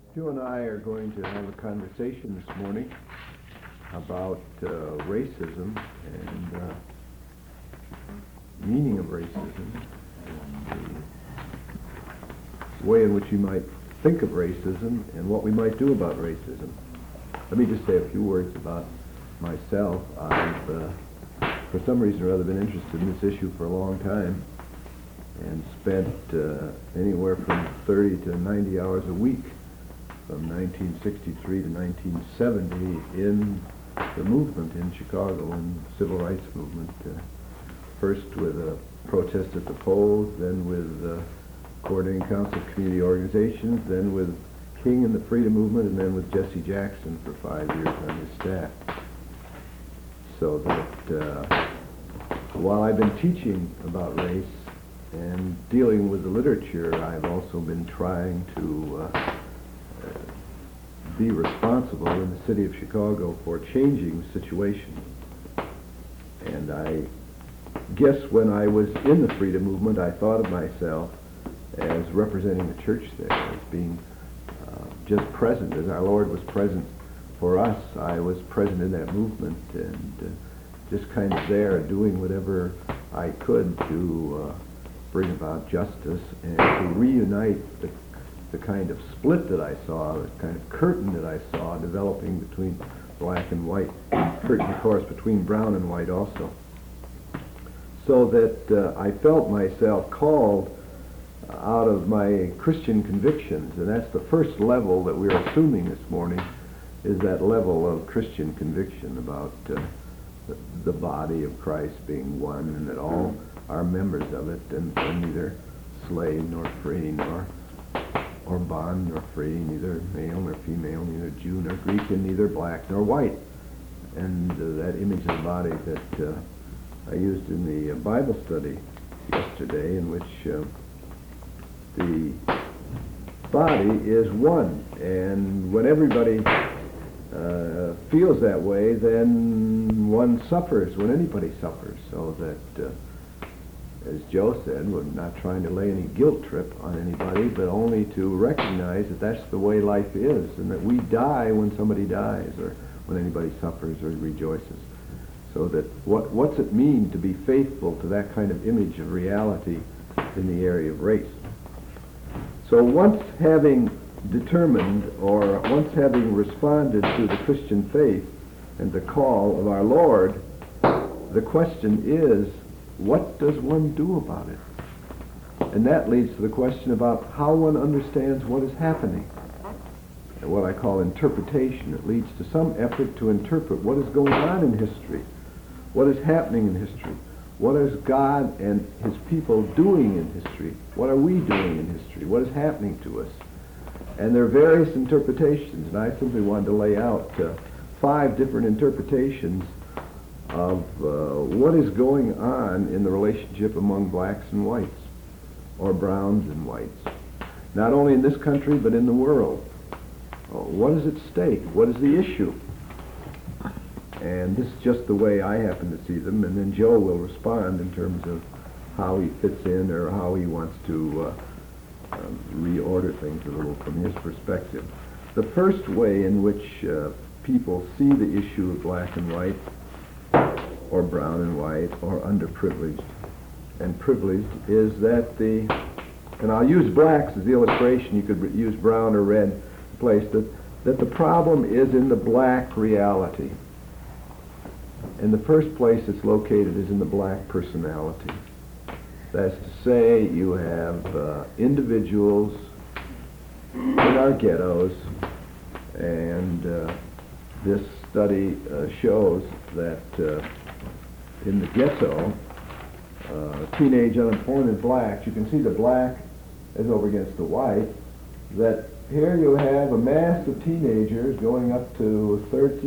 You and I are going to have a conversation this morning about racism and meaning of racism and the way in which you might think of racism and what we might do about racism. Let me just say a few words about myself. I've, for some reason or other, been interested in this issue for a long time and spent anywhere from 30 to 90 hours a week from 1963 to 1970 in the movement in Chicago, in the civil rights movement. First with a protest at the polls, then with Coordinating Council of Community Organizations, then with King and the Freedom Movement, and then with Jesse Jackson for 5 years on his staff. So that while I've been teaching about race and dealing with the literature, I've also been trying to be responsible in the city of Chicago for changing the situation. And I guess when I was in the Freedom Movement, I thought of myself as representing the church there, as being just present. As our Lord was present for us, I was present in that movement and just kind of there doing whatever I could to bring about justice and to reunite the kind of split that I saw, the kind of curtain that I saw developing between black and white, curtain, of course, between brown and white also. So that I felt myself called out of my Christian convictions, and that's the first level that we're assuming this morning, is that level of Christian conviction about the body of Christ being one, and that all are members of it, and neither slave nor free or bond nor free, neither male nor female, neither Jew nor Greek, and neither black nor white. And that image of the body that I used in the Bible study yesterday, in which the body is one, and when everybody feels that way, then one suffers when anybody suffers, so that as Joe said, we're not trying to lay any guilt trip on anybody, but only to recognize that that's the way life is, and that we die when somebody dies, or when anybody suffers or rejoices. So that what's it mean to be faithful to that kind of image of reality in the area of race? So once having determined, or once having responded to the Christian faith and the call of our Lord, the question is, what does one do about it? And that leads to the question about how one understands what is happening. And what I call interpretation. It leads to some effort to interpret what is going on in history, what is happening in history, what is God and his people doing in history, what are we doing in history, what is happening to us. And there are various interpretations, and I simply wanted to lay out 5 different interpretations of what is going on in the relationship among blacks and whites, or browns and whites, not only in this country but in the world. What is at stake? What is the issue? And this is just the way I happen to see them, and then Joe will respond in terms of how he fits in or how he wants to reorder things a little from his perspective. The first way in which people see the issue of black and white, or brown and white, or underprivileged and privileged, is that and I'll use blacks as the illustration, you could use brown or red place, that the problem is in the black reality. And the first place it's located is in the black personality. That's to say, you have individuals in our ghettos, and this study shows that in the ghetto, teenage unemployment blacks, you can see the black is over against the white, that here you have a mass of teenagers going up to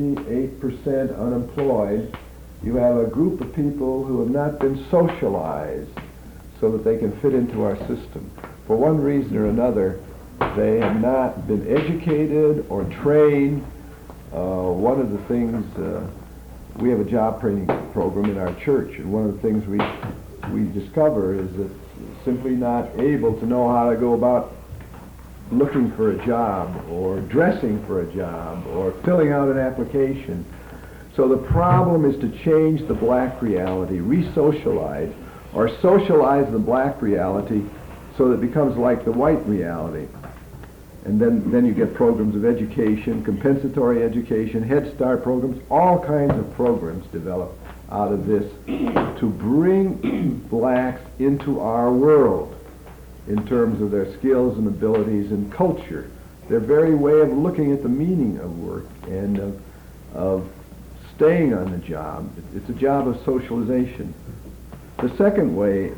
38% unemployed. You have a group of people who have not been socialized so that they can fit into our system. For one reason or another, they have not been educated or trained. One of the things, we have a job training program in our church, and one of the things we discover is that simply not able to know how to go about looking for a job or dressing for a job or filling out an application. So the problem is to change the black reality, re-socialize or socialize the black reality so that it becomes like the white reality. And then you get programs of education, compensatory education, Head Start programs, all kinds of programs develop out of this to bring blacks into our world in terms of their skills and abilities and culture. Their very way of looking at the meaning of work and of staying on the job. It's a job of socialization. The second way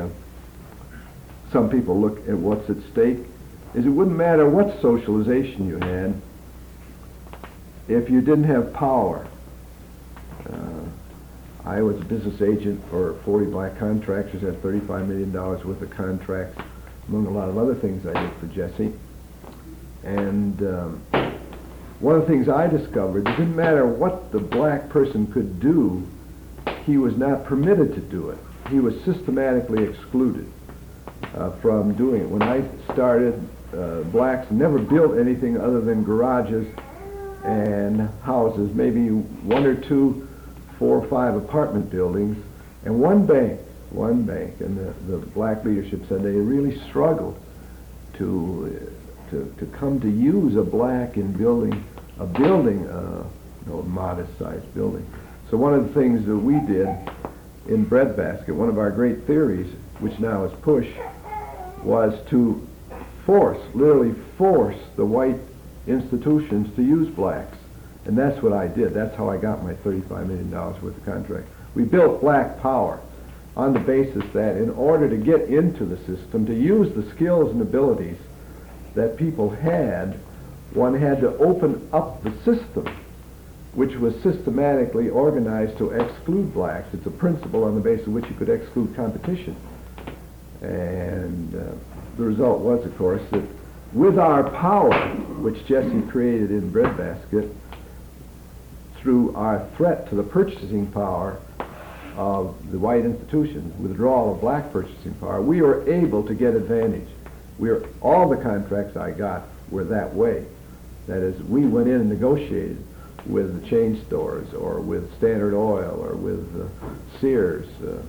some people look at what's at stake is it wouldn't matter what socialization you had if you didn't have power. I was a business agent for 40 black contractors, had $35 million worth of contracts, among a lot of other things I did for Jesse. And one of the things I discovered, it didn't matter what the black person could do, he was not permitted to do it. He was systematically excluded from doing it. When I started, blacks never built anything other than garages and houses, maybe one or two, 4 or 5 apartment buildings, and one bank. And the black leadership said they really struggled to come to use a black in building a building, a modest-sized building. So one of the things that we did in Breadbasket, one of our great theories, which now is PUSH, was to literally force the white institutions to use blacks. And that's what I did. That's how I got my $35 million worth of contract. We built black power on the basis that in order to get into the system, to use the skills and abilities that people had, one had to open up the system, which was systematically organized to exclude blacks. It's a principle on the basis of which you could exclude competition. And the result was, of course, that with our power, which Jesse created in Breadbasket, through our threat to the purchasing power of the white institutions, withdrawal of black purchasing power, we were able to get advantage. All the contracts I got were that way. That is, we went in and negotiated with the chain stores or with Standard Oil or with Sears,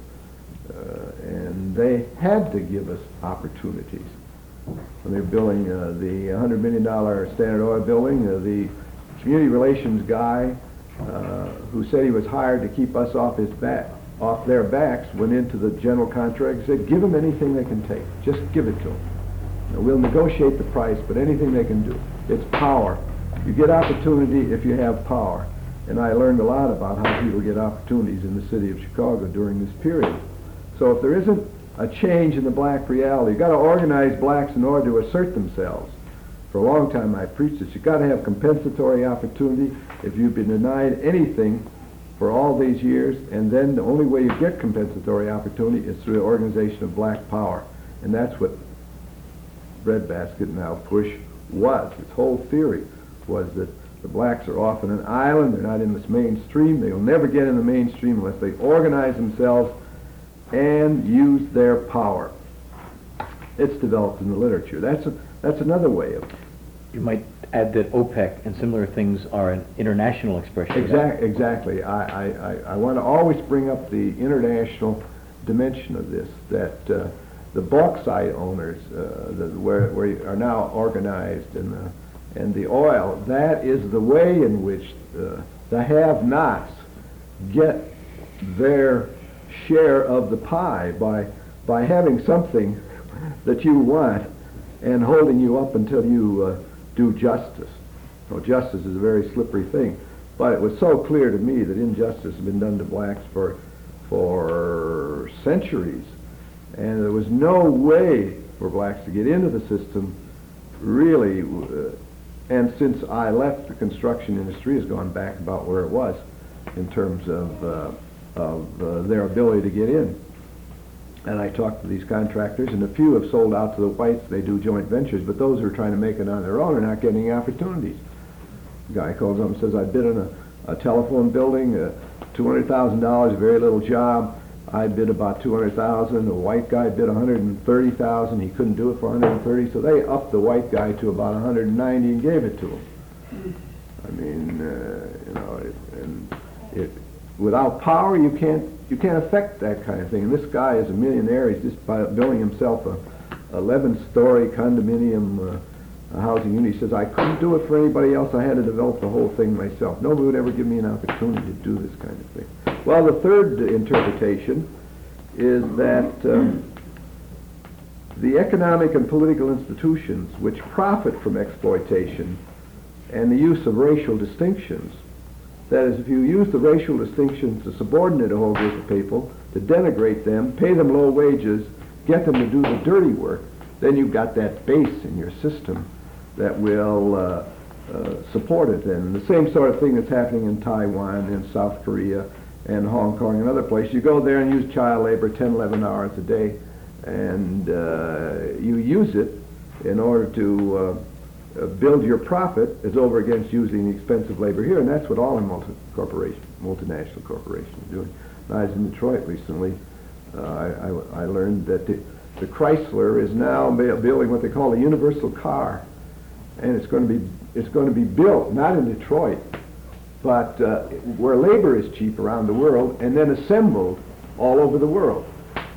and they had to give us opportunities. When they were building the $100 million Standard Oil building, the community relations guy who said he was hired to keep us off their backs went into the general contractor and said, give them anything they can take. Just give it to them. Now, we'll negotiate the price, but anything they can do. It's power. You get opportunity if you have power. And I learned a lot about how people get opportunities in the city of Chicago during this period. So if there isn't a change in the black reality, you've got to organize blacks in order to assert themselves. For a long time I preached this. You've got to have compensatory opportunity if you've been denied anything for all these years, and then the only way you get compensatory opportunity is through the organization of black power. And that's what Breadbasket, now PUSH, was. Its whole theory was that the blacks are off on an island, they're not in this mainstream, they will never get in the mainstream unless they organize themselves and use their power. It's developed in the literature. That's another way of... You might add that OPEC and similar things are an international expression. Exactly. I want to always bring up the international dimension of this, that the bauxite owners where are now organized and the oil, that is the way in which the have-nots get their share of the pie by having something that you want and holding you up until you do justice. Well, justice is a very slippery thing, but it was so clear to me that injustice has been done to blacks for centuries, and there was no way for blacks to get into the system, really. And since I left, the construction industry has gone back about where it was in terms of their ability to get in. And I talked to these contractors, and a few have sold out to the whites. They do joint ventures, but those who are trying to make it on their own are not getting opportunities. The guy calls up and says, I bid on a telephone building, $200,000, very little job. I bid about 200,000. A white guy bid 130,000. He couldn't do it for 130, so they upped the white guy to about 190 and gave it to him. I mean, without power, you can't affect that kind of thing. And this guy is a millionaire. He's just building himself a 11-story condominium housing unit. He says, I couldn't do it for anybody else. I had to develop the whole thing myself. Nobody would ever give me an opportunity to do this kind of thing. Well, the third interpretation is that the economic and political institutions which profit from exploitation and the use of racial distinctions, that is, if you use the racial distinctions to subordinate a whole group of people, to denigrate them, pay them low wages, get them to do the dirty work, then you've got that base in your system that will support it. And the same sort of thing that's happening in Taiwan and South Korea and Hong Kong and other places. You go there and use child labor 10, 11 hours a day, and you use it in order to build your profit as over against using the expensive labor here, and that's what all multinational corporations are doing. When I was in Detroit recently, I learned that the Chrysler is now building what they call a universal car, and it's going to be built not in Detroit, but where labor is cheap around the world, and then assembled all over the world.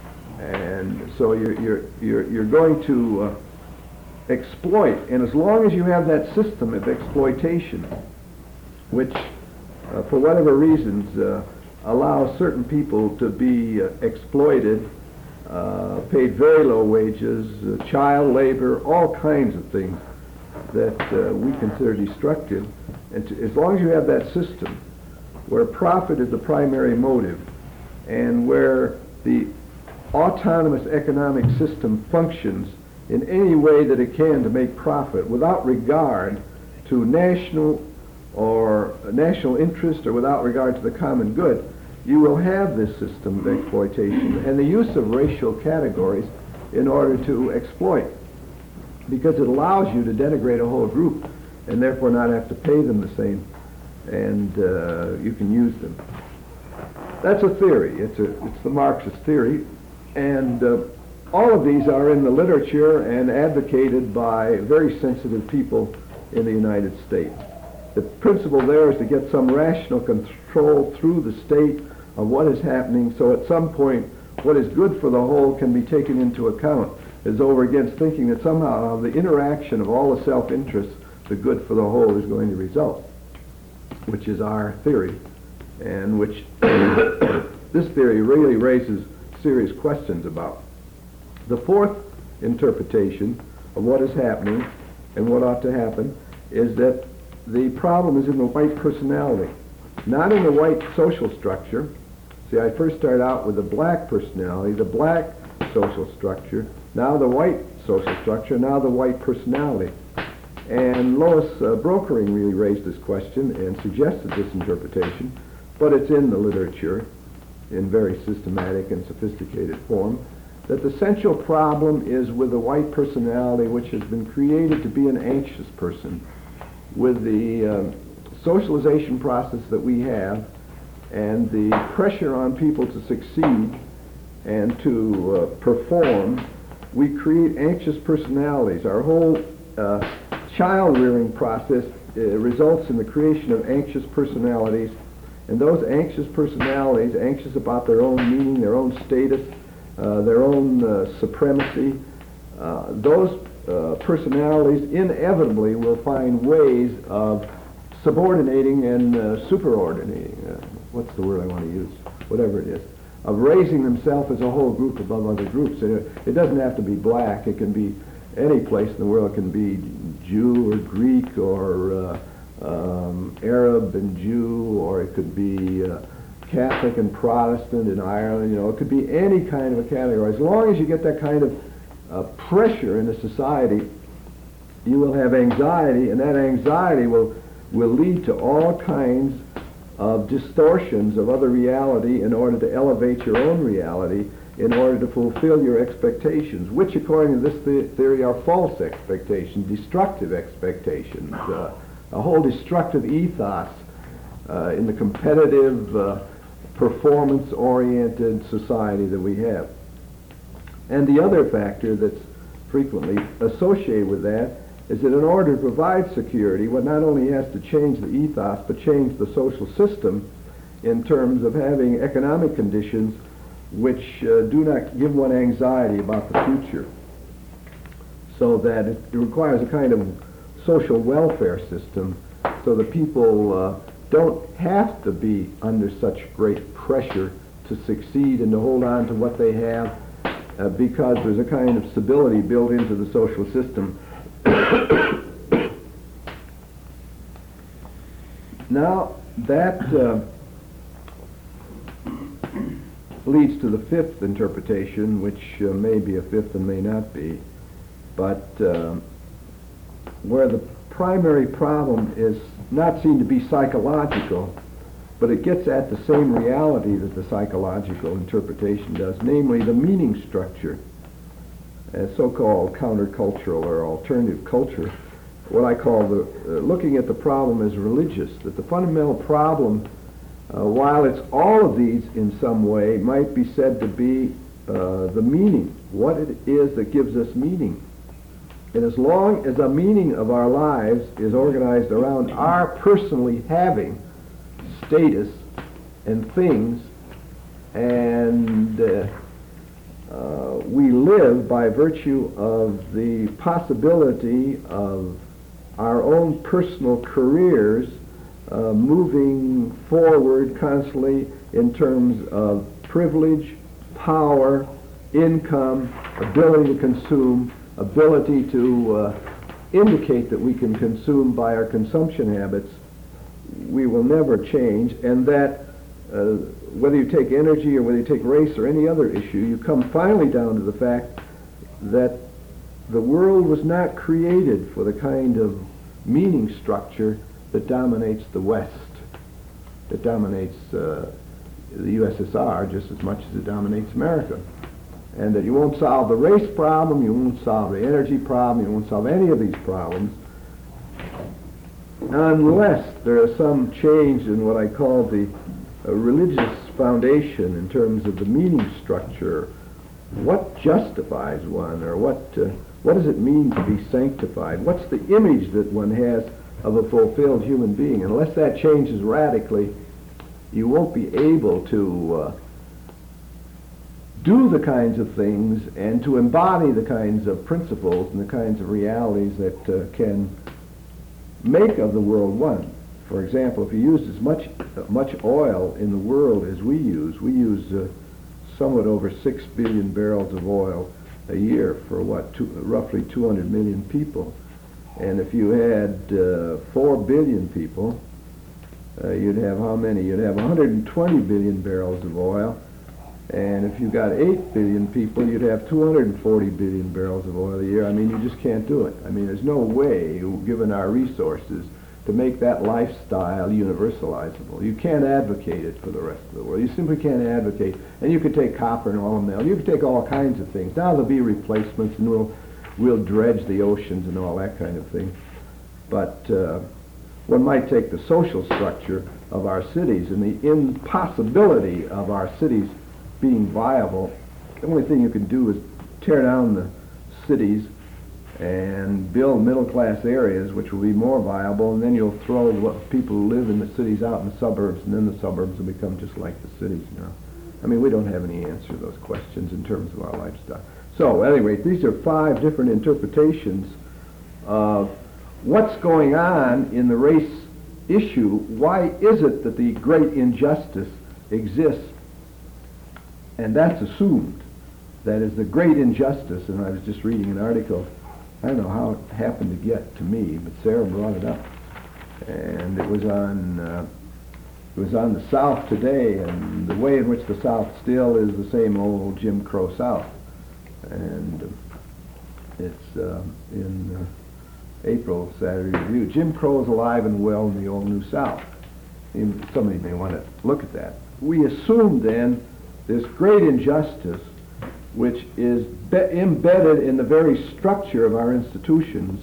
And so you're going to exploit, and as long as you have that system of exploitation, which for whatever reasons allows certain people to be exploited, paid very low wages, child labor, all kinds of things that we consider destructive, and as long as you have that system where profit is the primary motive and where the autonomous economic system functions in any way that it can to make profit without regard to national interest or without regard to the common good, you will have this system of exploitation and the use of racial categories in order to exploit, because it allows you to denigrate a whole group and therefore not have to pay them the same, and you can use them. That's a theory. It's the Marxist theory, and all of these are in the literature and advocated by very sensitive people in the United States. The principle there is to get some rational control through the state of what is happening, so at some point what is good for the whole can be taken into account, as over against thinking that somehow the interaction of all the self-interests, the good for the whole is going to result, which is our theory, and which this theory really raises serious questions about. The fourth interpretation of what is happening and what ought to happen is that the problem is in the white personality, not in the white social structure. See, I first started out with the black personality, the black social structure, now the white social structure, now the white personality. And Lois Brokering really raised this question and suggested this interpretation, but it's in the literature in very systematic and sophisticated form, that the central problem is with the white personality, which has been created to be an anxious person. With the socialization process that we have and the pressure on people to succeed and to perform, we create anxious personalities. Our whole child-rearing process results in the creation of anxious personalities, and those anxious personalities, anxious about their own meaning, their own status, their own supremacy, those personalities inevitably will find ways of subordinating and superordinating, what's the word I want to use, whatever it is, of raising themselves as a whole group above other groups. It doesn't have to be black, it can be any place in the world. It can be Jew or Greek or Arab and Jew, or it could be Catholic and Protestant in Ireland. It could be any kind of a category. As long as you get that kind of pressure in a society, you will have anxiety, and that anxiety will lead to all kinds of distortions of other reality in order to elevate your own reality, in order to fulfill your expectations, which according to this theory are false expectations, destructive expectations, a whole destructive ethos in the competitive performance-oriented society that we have. And the other factor that's frequently associated with that is that in order to provide security, one not only has to change the ethos, but change the social system in terms of having economic conditions which do not give one anxiety about the future. So that it requires a kind of social welfare system so that people don't have to be under such great pressure to succeed and to hold on to what they have because there's a kind of stability built into the social system. Now, that leads to the fifth interpretation, which may be a fifth and may not be, but where the primary problem is not seen to be psychological, but it gets at the same reality that the psychological interpretation does, namely the meaning structure, as so-called countercultural or alternative culture. What I call looking at the problem as religious, that the fundamental problem, while it's all of these in some way, might be said to be the meaning, what it is that gives us meaning. And as long as the meaning of our lives is organized around our personally having status and things, and we live by virtue of the possibility of our own personal careers moving forward constantly in terms of privilege, power, income, ability to consume, ability to indicate that we can consume by our consumption habits, we will never change, and that whether you take energy or whether you take race or any other issue, you come finally down to the fact that the world was not created for the kind of meaning structure that dominates the West, that dominates the USSR just as much as it dominates America. And that you won't solve the race problem, you won't solve the energy problem, you won't solve any of these problems unless there is some change in what I call the religious foundation in terms of the meaning structure. What justifies one, or what does it mean to be sanctified? What's the image that one has of a fulfilled human being? Unless that changes radically, you won't be able to do the kinds of things and to embody the kinds of principles and the kinds of realities that can make of the world one. For example, if you use as much oil in the world as we use somewhat over 6 billion barrels of oil a year for roughly 200 million people. And if you had 4 billion people, you'd have how many? You'd have 120 billion barrels of oil. And if you got 8 billion people, you'd have 240 billion barrels of oil a year. I mean, you just can't do it. I mean, there's no way, given our resources, to make that lifestyle universalizable. You can't advocate it for the rest of the world. You simply can't advocate. And you could take copper and oil and metal. You could take all kinds of things. Now there'll be replacements, and we'll dredge the oceans and all that kind of thing. But one might take the social structure of our cities and the impossibility of our cities being viable. The only thing you can do is tear down the cities and build middle-class areas which will be more viable, and then you'll throw what people who live in the cities out in the suburbs, and then the suburbs will become just like the cities now. I mean, we don't have any answer to those questions in terms of our lifestyle. So anyway, these are 5 different interpretations of what's going on in the race issue. Why is it that the great injustice exists? And that's assumed. That is the great injustice, and I was just reading an article, I don't know how it happened to get to me, but Sarah brought it up. And it was on the South Today, and the way in which the South still is the same old Jim Crow South. And it's in April Saturday Review. Jim Crow is alive and well in the old New South. Somebody may want to look at that. We assumed then this great injustice, which is embedded in the very structure of our institutions,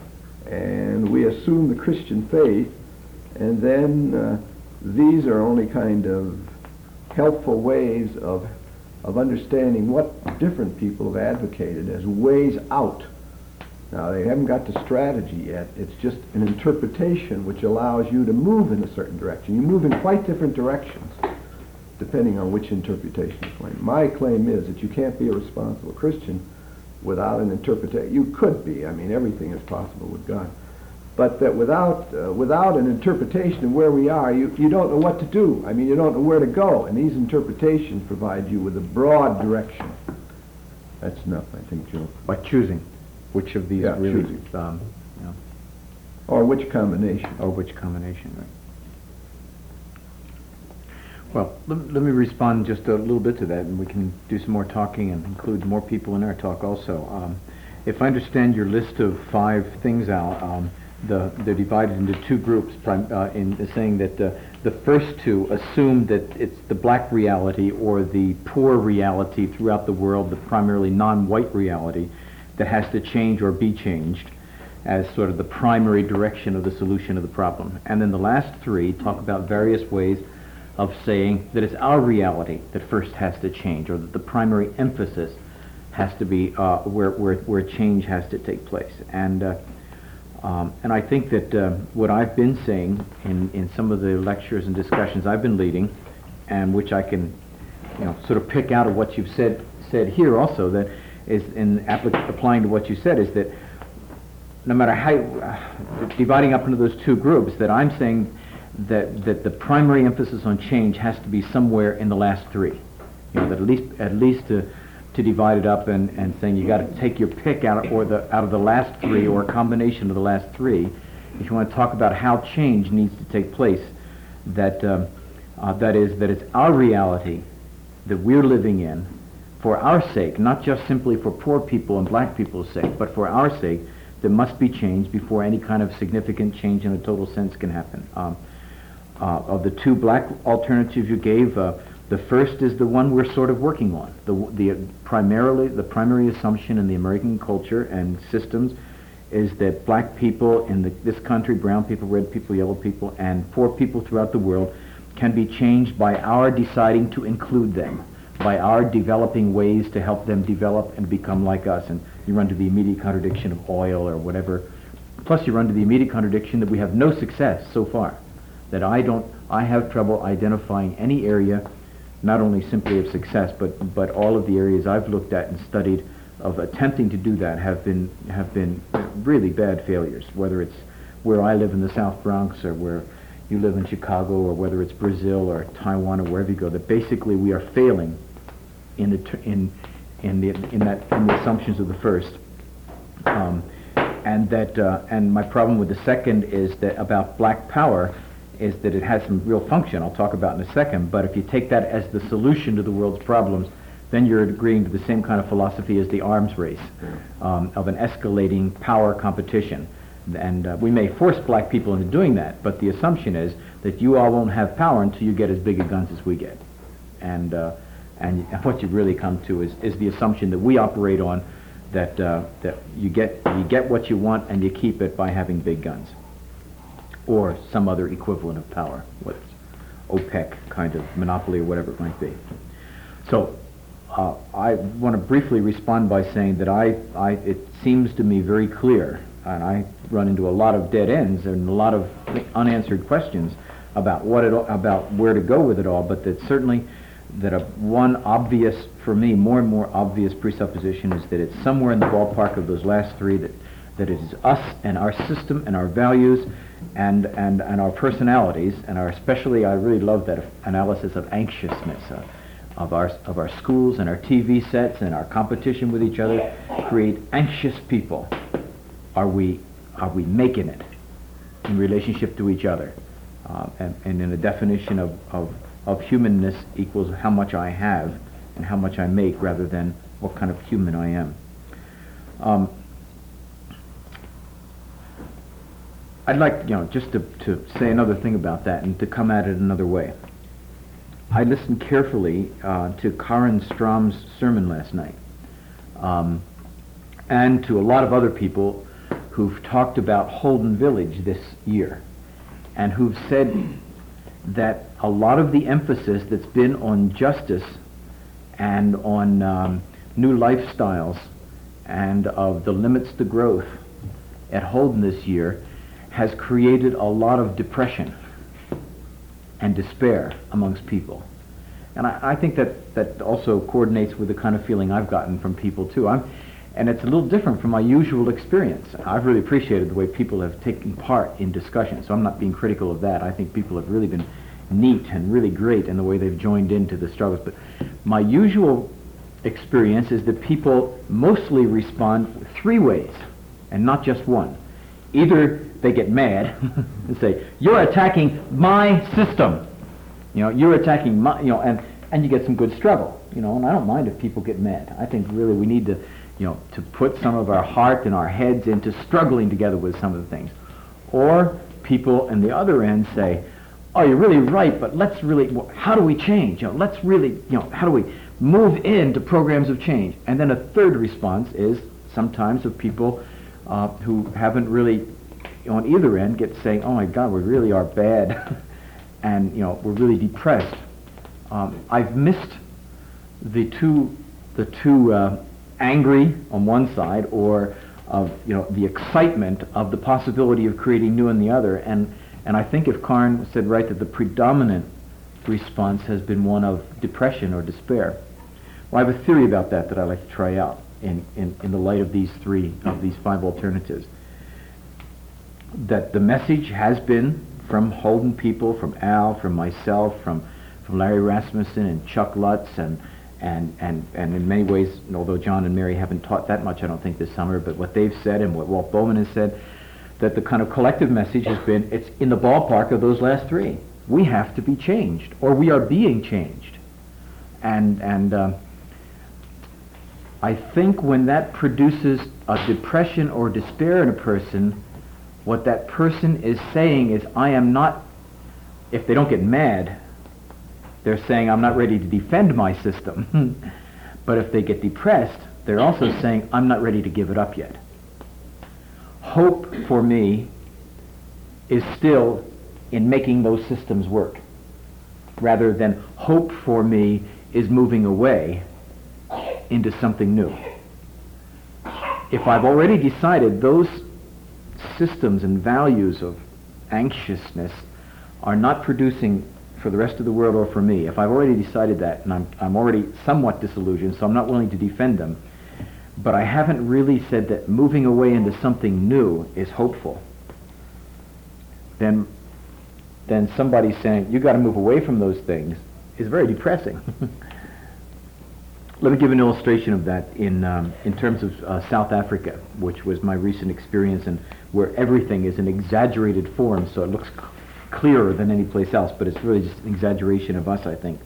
and we assume the Christian faith, and then these are only kind of helpful ways of understanding what different people have advocated as ways out. Now, they haven't got to strategy yet. It's just an interpretation which allows you to move in a certain direction. You move in quite different directions depending on which interpretation you claim. My claim is that you can't be a responsible Christian without an interpretation. You could be. I mean, everything is possible with God. But that without an interpretation of where we are, you don't know what to do. I mean, you don't know where to go. And these interpretations provide you with a broad direction. That's enough, I think, Joe. By choosing which of these really, choosing. Yeah. Or which combination. Or which combination, right? Well, let me respond just a little bit to that, and we can do some more talking and include more people in our talk also. If I understand your list of 5 things, Al, they're divided into 2 groups, in saying that the first 2 assume that it's the black reality or the poor reality throughout the world, the primarily non-white reality, that has to change or be changed as sort of the primary direction of the solution of the problem. And then the last 3 talk about various ways of saying that it's our reality that first has to change, or that the primary emphasis has to be where change has to take place. And I think that what I've been saying in some of the lectures and discussions I've been leading, and which I can sort of pick out of what you've said here also, that is in applying to what you said, is that no matter how, dividing up into those 2 groups, that I'm saying that the primary emphasis on change has to be somewhere in the last 3. That at least to divide it up and saying you got to take your pick out of the last 3, or a combination of the last 3, if you want to talk about how change needs to take place, that it's our reality that we're living in for our sake, not just simply for poor people and black people's sake, but for our sake, that must be changed before any kind of significant change in a total sense can happen. Of the 2 black alternatives you gave, the first is the one we're sort of working on. The primary assumption in the American culture and systems is that black people in this country, brown people, red people, yellow people, and poor people throughout the world can be changed by our deciding to include them, by our developing ways to help them develop and become like us. And you run to the immediate contradiction of oil or whatever. Plus you run to the immediate contradiction that we have no success so far. That I have trouble identifying any area, not only simply of success, but all of the areas I've looked at and studied of attempting to do that have been really bad failures, whether it's where I live in the South Bronx or where you live in Chicago, or whether it's Brazil or Taiwan or wherever you go, that basically we are failing in the assumptions of the first. And my problem with the second is that about black power is that it has some real function, I'll talk about in a second, but if you take that as the solution to the world's problems, then you're agreeing to the same kind of philosophy as the arms race, of an escalating power competition. And we may force black people into doing that, but the assumption is that you all won't have power until you get as big a guns as we get. And what you really come to is the assumption that we operate on, that you get what you want and you keep it by having big guns, or some other equivalent of power, whether it's OPEC kind of monopoly or whatever it might be. So I want to briefly respond by saying that it seems to me very clear, and I run into a lot of dead ends and a lot of unanswered questions about about where to go with it all, but that certainly one obvious, for me, more and more obvious presupposition is that it's somewhere in the ballpark of those last 3, that it is us and our system and our values and our personalities, and especially I really love that analysis of anxiousness, of our schools and our TV sets and our competition with each other create anxious people. Are we making it in relationship to each other? And in a definition of humanness equals how much I have and how much I make, rather than what kind of human I am. I'd like, just to say another thing about that and to come at it another way. I listened carefully to Karen Strom's sermon last night, and to a lot of other people who've talked about Holden Village this year, and who've said that a lot of the emphasis that's been on justice and on new lifestyles and of the limits to growth at Holden this year has created a lot of depression and despair amongst people. And I think that also coordinates with the kind of feeling I've gotten from people too. And it's a little different from my usual experience. I've really appreciated the way people have taken part in discussion, so I'm not being critical of that. I think people have really been neat and really great in the way they've joined into the struggles. But my usual experience is that people mostly respond three ways, and not just one. Either they get mad and say, "You're attacking my system. You're attacking my," and you get some good struggle, and I don't mind if people get mad. I think really we need to, to put some of our heart and our heads into struggling together with some of the things. Or people on the other end say, "Oh, you're really right, but let's really, how do we change? Let's really, how do we move into programs of change?" And then a third response is sometimes of people who haven't really, on either end, get saying, "Oh my God, we really are bad," and we're really depressed. I've missed the two angry on one side, or of the excitement of the possibility of creating new on the other, and I think if Karn said right that the predominant response has been one of depression or despair. Well, I have a theory about that I'd like to try out in the light of these five alternatives. That the message has been from Holden people, from Al, from myself, from Larry Rasmussen and Chuck Lutz, and in many ways, although John and Mary haven't taught that much, I don't think, this summer, but what they've said and what Walt Bowman has said, that the kind of collective message has been, it's in the ballpark of those last three. We have to be changed, or we are being changed. And I think when that produces a depression or despair in a person, what that person is saying is, I am not, if they don't get mad, they're saying, I'm not ready to defend my system. But if they get depressed, they're also saying, I'm not ready to give it up yet. Hope for me is still in making those systems work, rather than hope for me is moving away into something new. If I've already decided those systems and values of anxiousness are not producing for the rest of the world or for me, if I've already decided that, and I'm already somewhat disillusioned, so I'm not willing to defend them, but I haven't really said that moving away into something new is hopeful, then somebody saying, you got to move away from those things is very depressing. Let me give an illustration of that in terms of South Africa, which was my recent experience, and where everything is in exaggerated form, so it looks clearer than any place else, but it's really just an exaggeration of us, I think.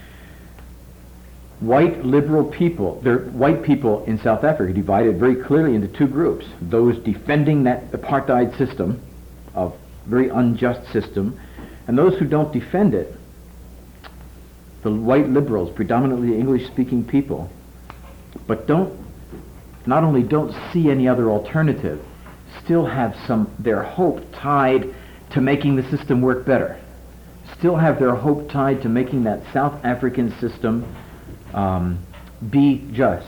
White liberal people, white people in South Africa divided very clearly into two groups. Those defending that apartheid system, of very unjust system, and those who don't defend it. The white liberals, predominantly English-speaking people, but not only don't see any other alternative, still have their hope tied to making the system work better. Still have their hope tied to making that South African system be just.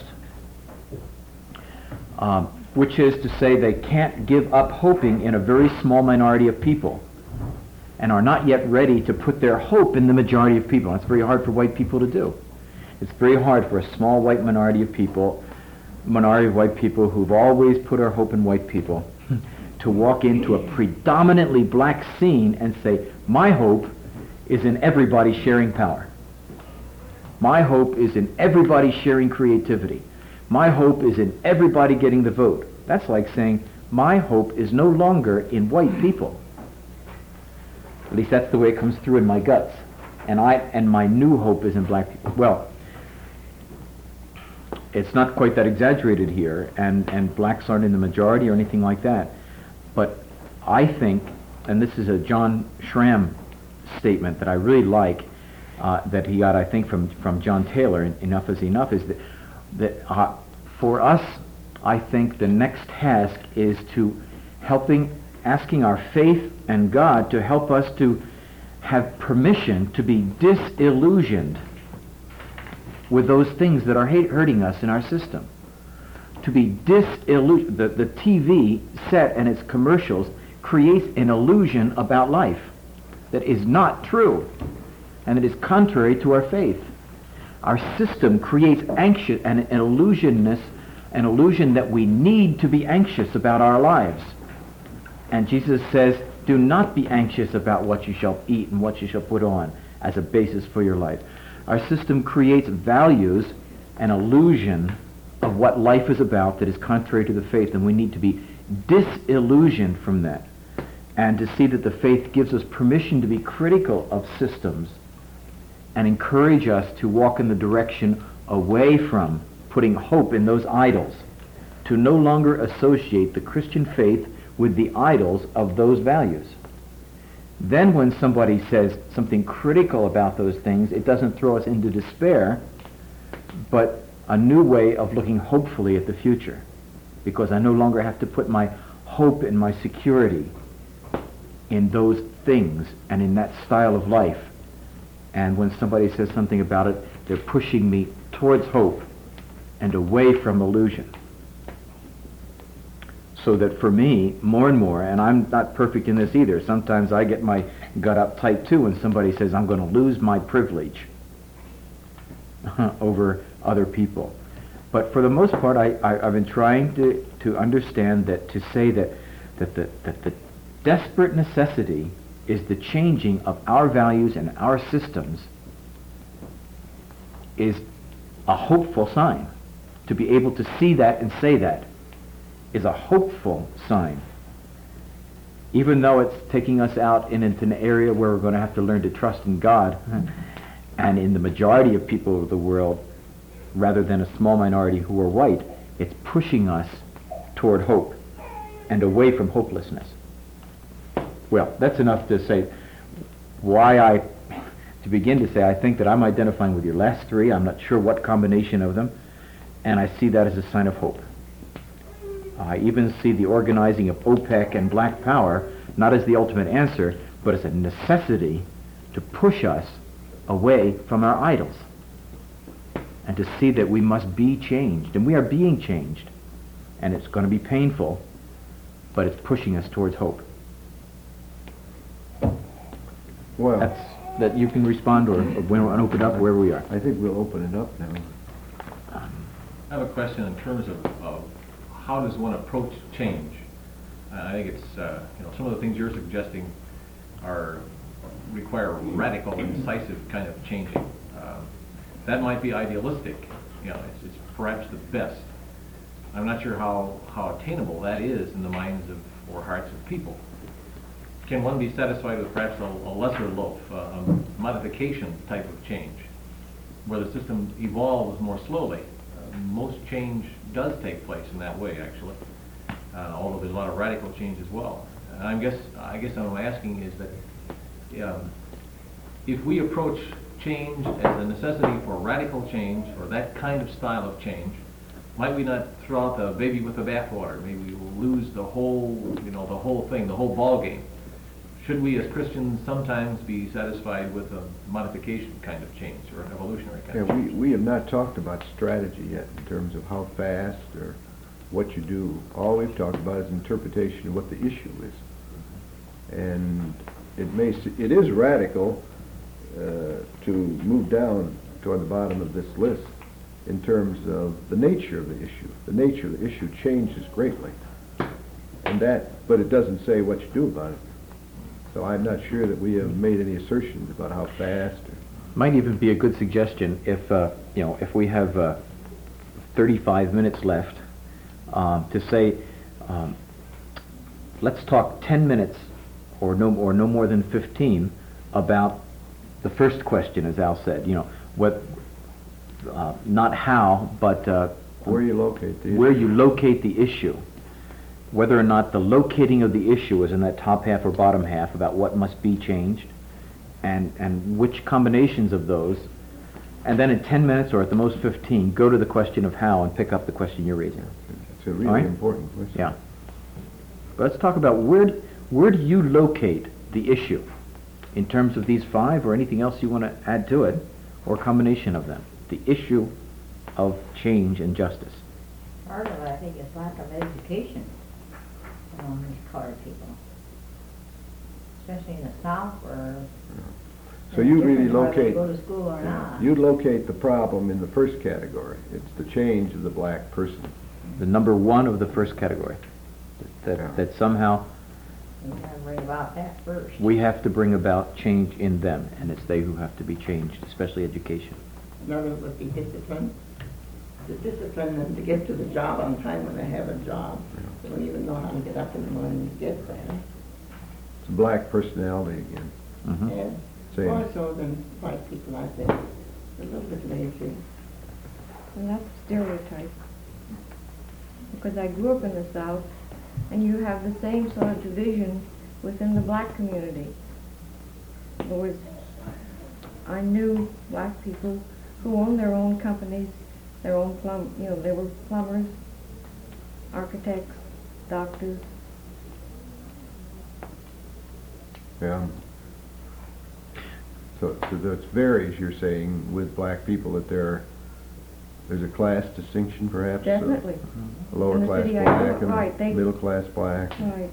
Which is to say they can't give up hoping in a very small minority of people, and are not yet ready to put their hope in the majority of people. That's very hard for white people to do. It's very hard for a small white minority of white people who've always put our hope in white people, to walk into a predominantly black scene and say, my hope is in everybody sharing power. My hope is in everybody sharing creativity. My hope is in everybody getting the vote. That's like saying, my hope is no longer in white people. At least that's the way it comes through in my guts. And my new hope is in black people. Well, it's not quite that exaggerated here, and blacks aren't in the majority or anything like that. But I think, and this is a John Schramm statement that I really like, that he got, I think, from John Taylor, Enough is Enough, is that for us, I think the next task is to asking our faith and God to help us to have permission to be disillusioned with those things that are hurting us in our system. To be disillusioned. The TV set and its commercials creates an illusion about life that is not true and that is contrary to our faith. Our system creates anxious and an illusion that we need to be anxious about our lives. And Jesus says, do not be anxious about what you shall eat and what you shall put on as a basis for your life. Our system creates values and illusion of what life is about that is contrary to the faith, and we need to be disillusioned from that and to see that the faith gives us permission to be critical of systems and encourage us to walk in the direction away from putting hope in those idols, to no longer associate the Christian faith with the idols of those values. Then when somebody says something critical about those things, it doesn't throw us into despair, but a new way of looking hopefully at the future, because I no longer have to put my hope and my security in those things and in that style of life. And when somebody says something about it, they're pushing me towards hope and away from illusion. So that for me, more and more, and I'm not perfect in this either, sometimes I get my gut uptight too when somebody says I'm going to lose my privilege over other people. But for the most part, I've been trying to understand that, to say that the desperate necessity is the changing of our values and our systems is a hopeful sign. To be able to see that and say that is a hopeful sign. Even though it's taking us out into an area where we're going to have to learn to trust in God, and in the majority of people of the world, rather than a small minority who are white, it's pushing us toward hope and away from hopelessness. Well, that's enough to say to begin to say, I think that I'm identifying with your last three. I'm not sure what combination of them, and I see that as a sign of hope. I even see the organizing of OPEC and Black Power not as the ultimate answer, but as a necessity to push us away from our idols and to see that we must be changed, and we are being changed, and it's going to be painful, but it's pushing us towards hope. Well, that you can respond, or we want to open it up wherever we are. I think we'll open it up now. I have a question in terms of how does one approach change? I think it's some of the things you're suggesting require radical and decisive kind of changing. That might be idealistic. It's perhaps the best. I'm not sure how attainable that is in the minds or hearts of people. Can one be satisfied with perhaps a lesser loaf, a modification type of change, where the system evolves more slowly? Most change does take place in that way, actually, although there's a lot of radical change as well. And I guess what I'm asking is that if we approach change as a necessity for radical change, or that kind of style of change, might we not throw out the baby with the bathwater? Maybe we will lose the whole, the whole thing, the whole ball game. Should we as Christians sometimes be satisfied with a modification kind of change, or an evolutionary kind of change? We have not talked about strategy yet in terms of how fast or what you do. All we've talked about is interpretation of what the issue is. And it is radical to move down toward the bottom of this list in terms of the nature of the issue. The nature of the issue changes greatly. But it doesn't say what you do about it. So I'm not sure that we have made any assertions about how fast. Might even be a good suggestion if we have 35 minutes left to say, let's talk 10 minutes or no more than 15 about the first question, as Al said. Not how, but Where you locate the issue. Where you locate the issue. Whether or not the locating of the issue is in that top half or bottom half about what must be changed, and which combinations of those, and then in 10 minutes or at the most 15, go to the question of how and pick up the question you're raising. It's a really All right? important question. Yeah. But let's talk about where do you locate the issue? in terms of these 5 or anything else you want to add to it, or a combination of them? The issue of change and justice. Part of it, I think, is lack of education among these colored people. Especially in the South where. So you it's really different whether they locate, go to school or not. you'd locate the problem in the first category. It's the change of the black person. The number 1 of the first category. Yeah. That somehow You gotta worry about that first. we have to bring about change in them, and it's they who have to be changed, especially education. Another would be discipline. To discipline them to get to the job on time when they have a job. They don't even know how to get up in the morning to get there. It's a black personality again. Mhm. And Same. more so than white people, I think. A little bit lazy. And that's a stereotype. Because I grew up in the South, and you have the same sort of division within the black community. There was, I knew black people who owned their own companies, their own they were plumbers, architects, doctors. Yeah. So that varies, you're saying, with black people, that there's a class distinction perhaps? Definitely. A lower In the class city, I black know, right, and they- middle class black. Right.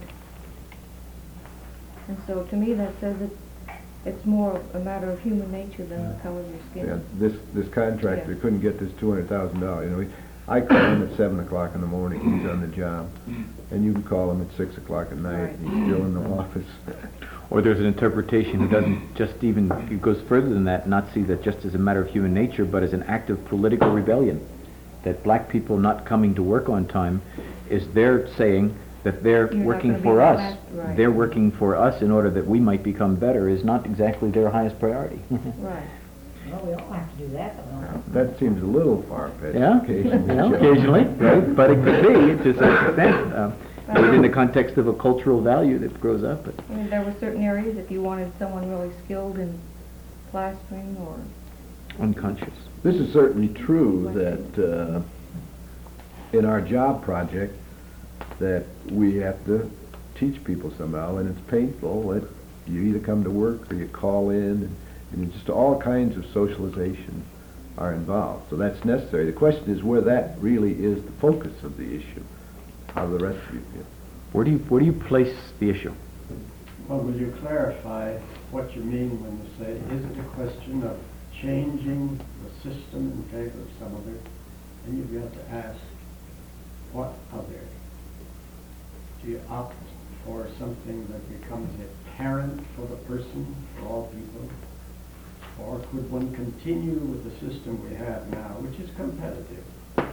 And so to me that says it's more a matter of human nature than the color of your skin. Yeah, this contractor Yeah. couldn't get this $200,000. You know, I call him at 7 o'clock in the morning, he's on the job. And you can call him at 6 o'clock at night, Right. and he's still in the office. Or there's an interpretation who doesn't just even, it goes further than that, not see that just as a matter of human nature, but as an act of political rebellion. That black people not coming to work on time is they're saying that they're You're not working gonna be for the us. last- right. They're working for us in order that we might become better is not exactly their highest priority. Right. Well, we all have to do that, though. That seems a little far-fetched Yeah, occasionally. you know, Joe. occasionally, right? But it could be, to some extent, within the context of a cultural value that grows up. But I mean, there were certain areas, if you wanted someone really skilled in plastering or, unconscious. This is certainly true that in our job project, that we have to teach people somehow, and it's painful that you either come to work or you call in, and just all kinds of socialization are involved. So that's necessary. The question is where that really is the focus of the issue. How do the rest of you feel? Where do you place the issue? Well, will you clarify what you mean when you say, is it a question of changing the system in favor of some other? And you've got to ask, what other? Do you opt for something that becomes apparent for the person, for all people? Or could one continue with the system we have now, which is competitive?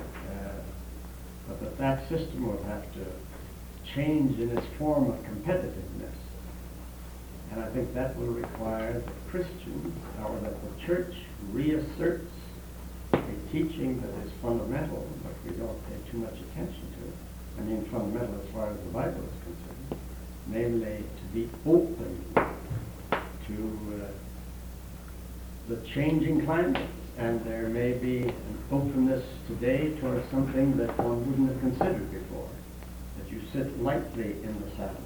But that system will have to change in its form of competitiveness. And I think that will require that Christians, or that the church reasserts a teaching that is fundamental, but we don't pay too much attention to it. I mean fundamental as far as the Bible is concerned. Namely, to be open to the changing climate. And there may be an openness today towards something that one wouldn't have considered before. That you sit lightly in the saddle.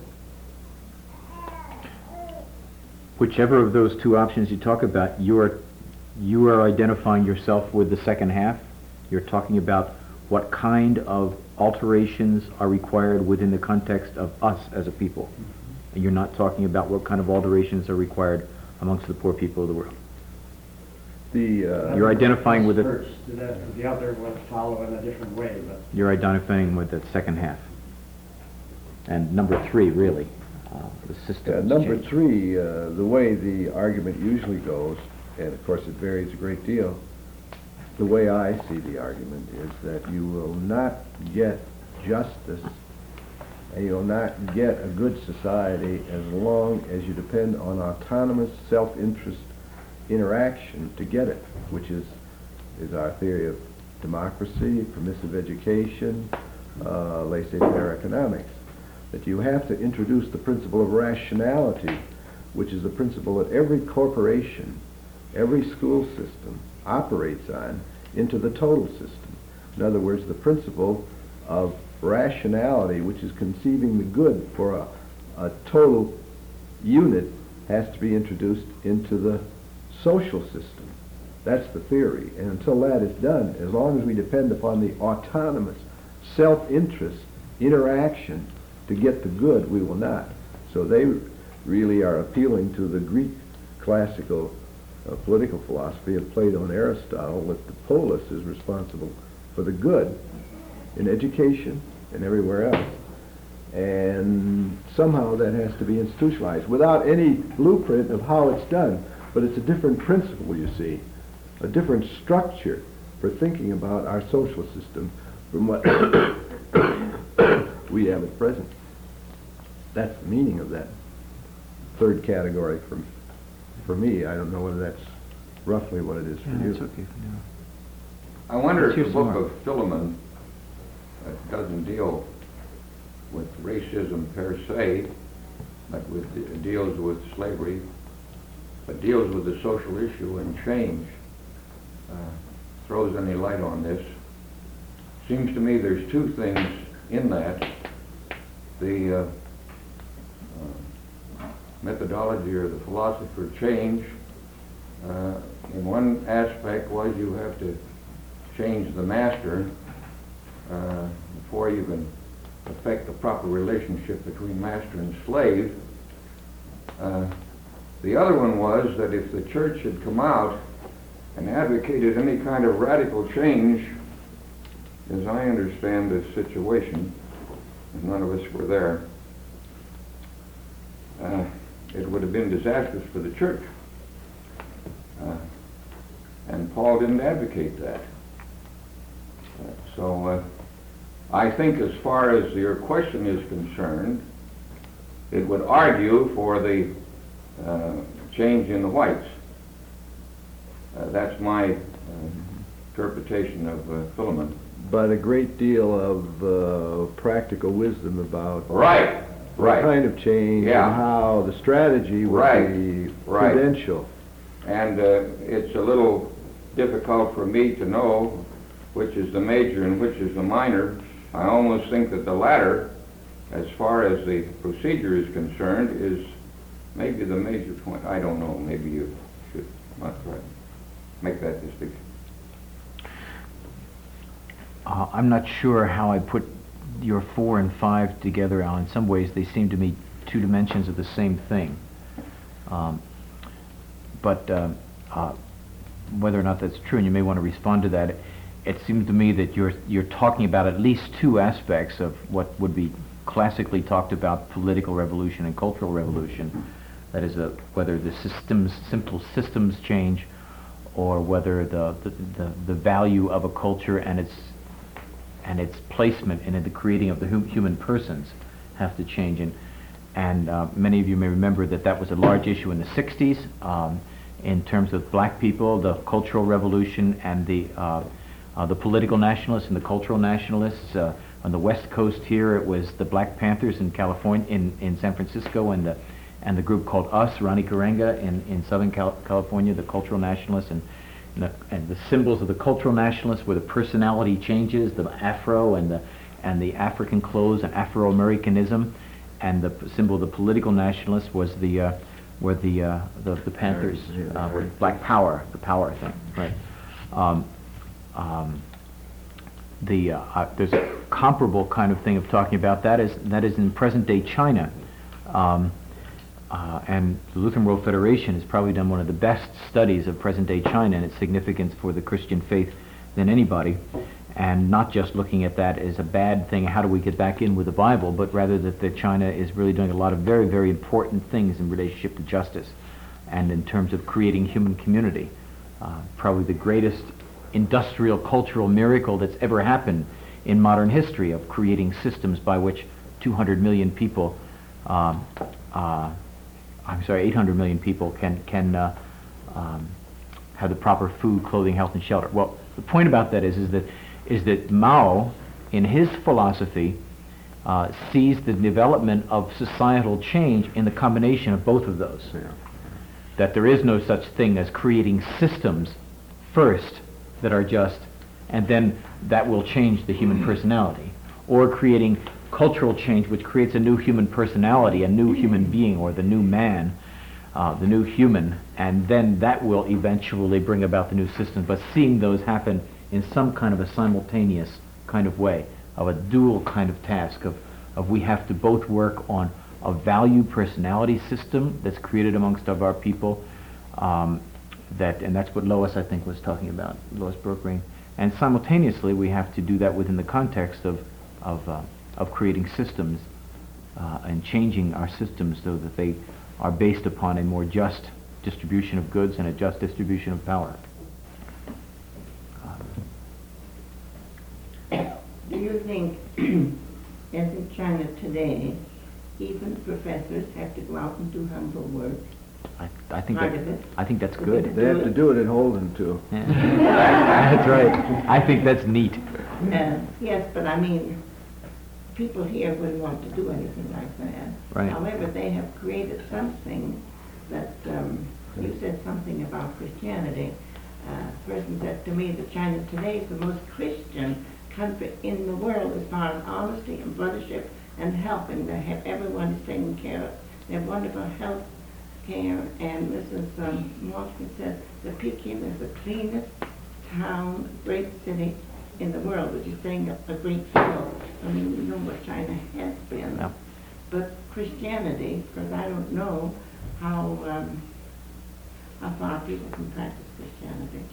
Whichever of those two options you talk about, you are identifying yourself with the second half. You're talking about what kind of alterations are required within the context of us as a people. And you're not talking about what kind of alterations are required amongst the poor people of the world. You're identifying with it. First, the other will follow in a different way, but You're identifying with the second half. And number 3, really, the system. Number 3, the way the argument usually goes, and of course it varies a great deal, the way I see the argument is that you will not get justice and you'll not get a good society as long as you depend on autonomous self-interest interaction to get it, which is our theory of democracy, permissive education, laissez-faire economics. That you have to introduce the principle of rationality, which is the principle that every corporation, every school system operates on, into the total system. In other words, the principle of rationality, which is conceiving the good for a total unit has to be introduced into the social system. That's the theory. And until that is done, as long as we depend upon the autonomous, self-interest interaction to get the good, we will not. So they really are appealing to the Greek classical political philosophy of Plato and Aristotle, with the polis is responsible for the good in education and everywhere else. And somehow that has to be institutionalized without any blueprint of how it's done. But it's a different principle, you see, a different structure for thinking about our social system from what we have at present. That's the meaning of that third category for me. I don't know whether that's roughly what it is for you. That's okay. I wonder if Here's the book more. of Philemon doesn't deal with racism per se, but it deals with slavery, but deals with the social issue and change, throws any light on this. Seems to me there's two things in that. The methodology or the philosopher change, in one aspect was you have to change the master before you can affect the proper relationship between master and slave. The other one was that if the church had come out and advocated any kind of radical change, as I understand this situation, and none of us were there, it would have been disastrous for the church. And Paul didn't advocate that. So I think as far as your question is concerned, it would argue for the change in the whites. That's my interpretation of Philemon. But a great deal of practical wisdom about Right. what kind of change Yeah. and how the strategy would be Right. prudential. And it's a little difficult for me to know which is the major and which is the minor. I almost think that the latter, as far as the procedure is concerned, is maybe the major point. I don't know. Maybe you should not try to make that distinction. I'm not sure how I put your 4 and 5 together, Al. In some ways, they seem to me two dimensions of the same thing. But whether or not that's true, and you may want to respond to that, it seems to me that you're talking about at least two aspects of what would be classically talked about political revolution and cultural revolution. That is, whether the simple systems change, or whether the value of a culture and its placement in the creating of the human persons have to change. And many of you may remember that was a large issue in the 60s in terms of black people, the cultural revolution, and the political nationalists and the cultural nationalists. On the West Coast here, it was the Black Panthers in California, in San Francisco, and the group called US, Rani Karenga in Southern California, the cultural nationalists, and the symbols of the cultural nationalists were the personality changes, the Afro and the African clothes and Afro-Americanism, and the symbol of the political nationalists was the Panthers, with Black Power, the power thing, right? There's a comparable kind of thing of talking about that is in present-day China. And the Lutheran World Federation has probably done one of the best studies of present-day China and its significance for the Christian faith than anybody, and not just looking at that as a bad thing, how do we get back in with the Bible, but rather that China is really doing a lot of very, very important things in relationship to justice and in terms of creating human community. Probably the greatest industrial cultural miracle that's ever happened in modern history, of creating systems by which 200 million people 800 million people can have the proper food, clothing, health, and shelter. Well, the point about that is that Mao, in his philosophy, sees the development of societal change in the combination of both of those. Yeah. That there is no such thing as creating systems first that are just, and then that will change the human personality, or creating cultural change which creates a new human personality, a new human being, or the new man, the new human, and then that will eventually bring about the new system. But seeing those happen in some kind of a simultaneous kind of way, of a dual kind of task, of we have to both work on a value personality system that's created amongst of our people, and that's what Lois, I think, was talking about, Lois Brookgreen. And simultaneously, we have to do that within the context of creating systems and changing our systems so that they are based upon a more just distribution of goods and a just distribution of power. Do you think, as in China today, even professors have to go out and do humble work? I think Part of it. I think that's good. They have to do it at Holden too. Yeah. That's right. I think that's neat. Yes, but I mean, people here wouldn't want to do anything like that. Right. However, they have created something that, you said something about Christianity. A person said to me that China today is the most Christian country in the world as far as honesty and brothership and helping. They have everyone is taken care of. They have wonderful health care, and Mrs. Moskowitz said that Peking is the cleanest town, great city in the world, which is saying a great deal. I mean, you know what China has been. Yeah. But Christianity, because I don't know how far people can practice Christianity.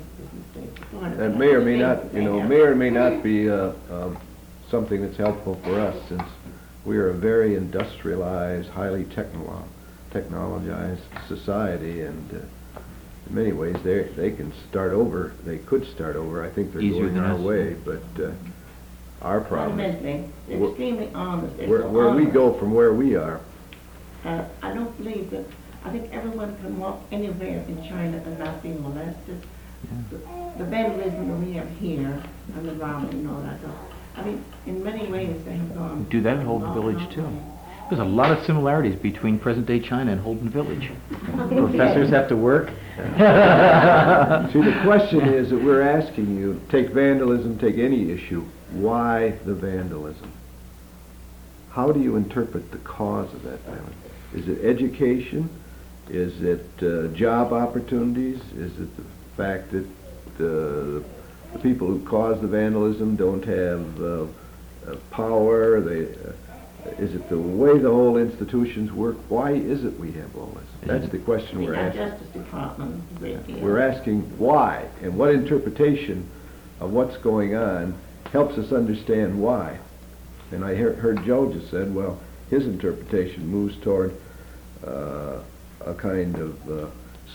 That may or may not, may or may not be something that's helpful for us, since we are a very industrialized, highly technologized society, and in many ways they can start over. They could start over. I think they're Easier going than our us. way, but our problem is Fundamentally, they're extremely honest. They're where so we honest. go from where we are. I don't believe that. I think everyone can walk anywhere in China and not be molested. The vandalism that we have here and the robbing and all that. I mean, in many ways they have gone. Do that at Holden Village too. There's a lot of similarities between present-day China and Holden Village. Professors have to work. See, the question is that we're asking you, take vandalism, take any issue, why the vandalism? How do you interpret the cause of that vandalism? Is it education? Is it job opportunities? Is it the fact that the people who cause the vandalism don't have power? Is it the way the whole institutions work? Why is it we have all this? That's the question we're Our asking. Justice Department, a great deal. We're asking why, and what interpretation of what's going on helps us understand why. And I heard Joe just said, well, his interpretation moves toward a kind of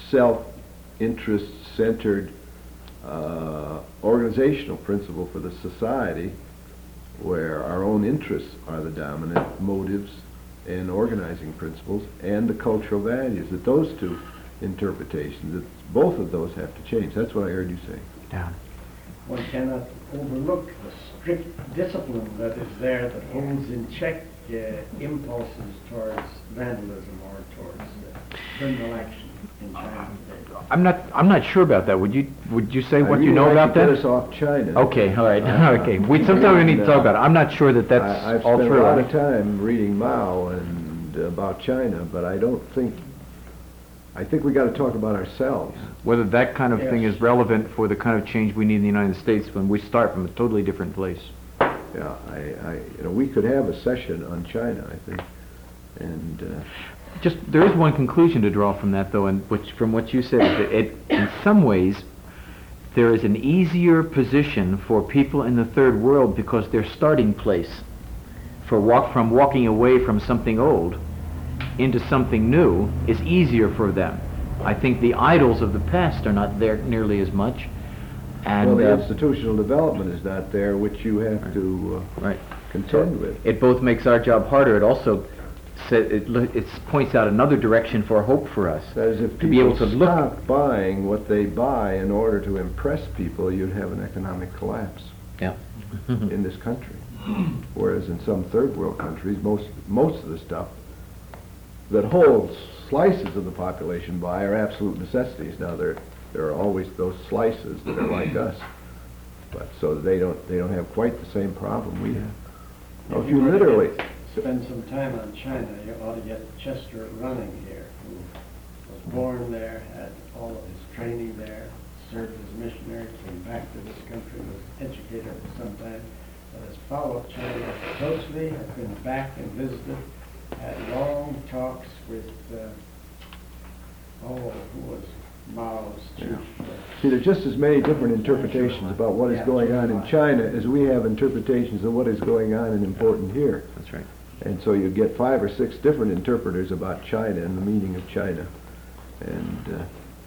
self-interest-centered organizational principle for the society, where our own interests are the dominant motives and organizing principles, and the cultural values. That those two interpretations, that both of those have to change. That's what I heard you say. Yeah. One cannot overlook the strict discipline that is there that holds in check impulses towards vandalism or towards criminal action in China today. I'm not sure about that. Would you say I what you really know like about to that? Get us off China. Okay, all right, okay. Sometimes we need to talk about it. I'm not sure that that's I've all spent true. a lot of time reading Mao and about China, but I think we got to talk about ourselves. Whether that kind of thing Yes. is relevant for the kind of change we need in the United States when we start from a totally different place. Yeah, we could have a session on China, I think, and Just there is one conclusion to draw from that, though, and from what you said, is that in some ways there is an easier position for people in the third world because their starting place from walking away from something old into something new is easier for them. I think the idols of the past are not there nearly as much, and well, the institutional development is not there, which you have to right. contend with. It both makes our job harder. It also it points out another direction for hope for us. That is, if to be able people to look. stopped buying what they buy in order to impress people, you'd have an economic collapse Yeah. in this country. Whereas in some third world countries, most of the stuff that whole slices of the population buy are absolute necessities. Now there are always those slices that are like us, but so they don't have quite the same problem we have. Now, if you were to literally spend some time on China, you ought to get Chester Running here, who born there, had all of his training there, served as a missionary, came back to this country, was educated for some time, but has followed China closely, has been back and visited, had long talks with, who was Mao's chief? See, there's just as many different interpretations about what is going on in China as we have interpretations of what is going on and important here. That's right. And so you get 5 or 6 different interpreters about China and the meaning of China. And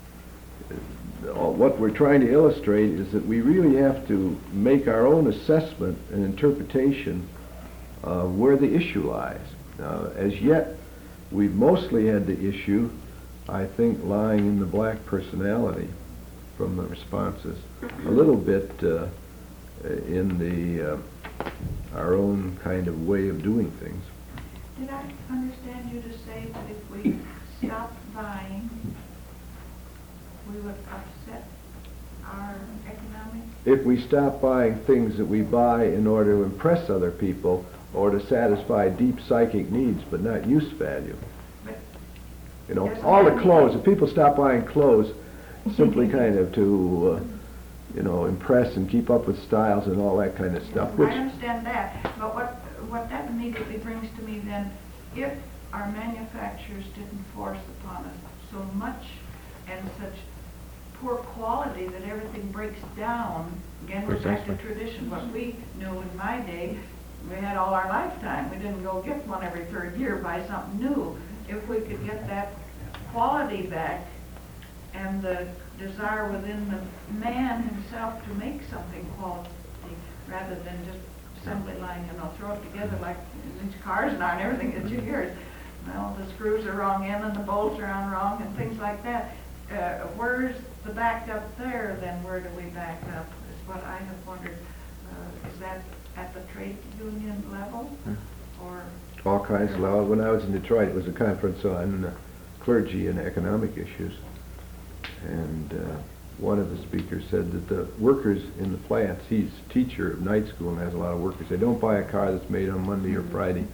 what we're trying to illustrate is that we really have to make our own assessment and interpretation of where the issue lies. As yet, we've mostly had the issue, I think, lying in the black personality from the responses. A little bit in the our own kind of way of doing things. Did I understand you to say that if we stopped buying, we would upset our economic? If we stop buying things that we buy in order to impress other people or to satisfy deep psychic needs but not use value. But You know, doesn't all the that clothes, mean- if people stop buying clothes simply kind of to, impress and keep up with styles and all that kind of stuff, I which, understand that, but what that immediately brings to me then, if our manufacturers didn't force upon us so much and such poor quality that everything breaks down, again, we're back to Precisely. tradition, what we knew in my day, we had all our lifetime, we didn't go get one every 3rd year, buy something new. If we could get that quality back and the desire within the man himself to make something quality rather than just assembly line, throw it together like these cars now and everything that you hear is, well, the screws are wrong in and the bolts are on wrong and things like that. Where's the backup there then? Where do we back up is what I have wondered. Is that at the trade union level or? all kinds of law. When I was in Detroit, it was a conference on clergy and economic issues. And one of the speakers said that the workers in the plants, he's a teacher of night school and has a lot of workers, they don't buy a car that's made on Monday or Friday.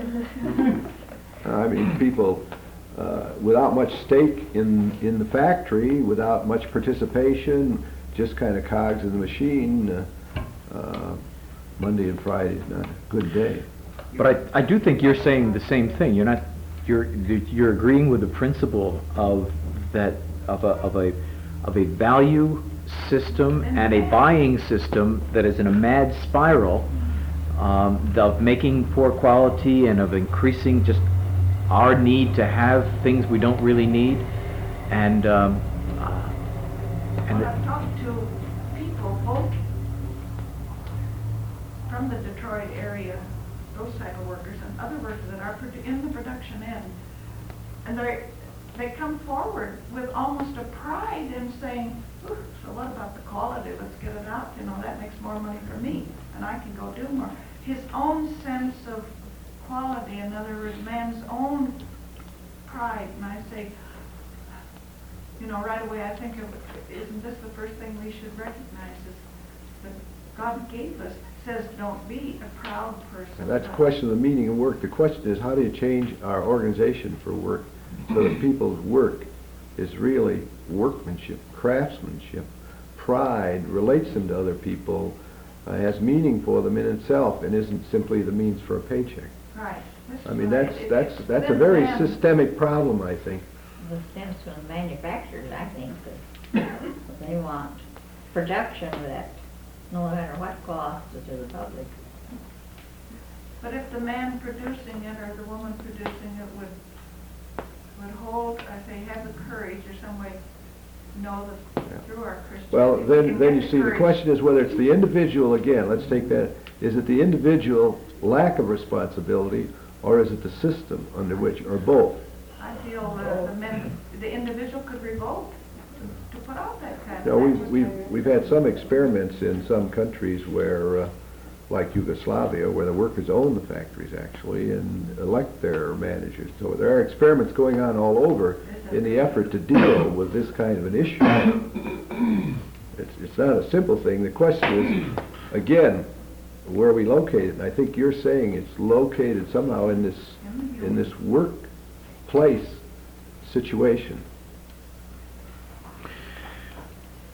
I mean, people without much stake in the factory, without much participation, just kind of cogs in the machine, Monday and Friday is not a good day. But I do think you're saying the same thing. You're agreeing with the principle of a value system and a buying system that is in a mad spiral of making poor quality and of increasing just our need to have things we don't really need. And Well, I've talked to people both from the Detroit area, those type of workers, and other workers that are in the production end, and they come forward with almost a pride in saying, "Ooh, so what about the quality? Let's get it out. That makes more money for me, and I can go do more." His own sense of quality, in other words, man's own pride, and I say, right away I think of, isn't this the first thing we should recognize is that God gave us, says don't be a proud person. And that's a question of the meaning of work. The question is, how do you change our organization for work so that people's work is really workmanship, craftsmanship, pride, relates them to other people, has meaning for them in itself, and isn't simply the means for a paycheck. Right. I mean, that's a very systemic problem, I think. The stems from the manufacturers, I think, that they want production that no matter what costs to the public. But if the man producing it or the woman producing it would hold, I say, have the courage or some way know that through our Christianity. Well, we can then get you see, the courage. question is whether it's the individual, again, let's take that, is it the individual lack of responsibility, or is it the system under which, or both? I feel the individual could revolt to put out that kind of. Now, atmosphere. we've had some experiments in some countries where, like Yugoslavia, where the workers own the factories actually and elect their managers. So there are experiments going on all over in the effort to deal with this kind of an issue. It's not a simple thing. The question is, again, where are we located? And I think you're saying it's located somehow in this workplace situation.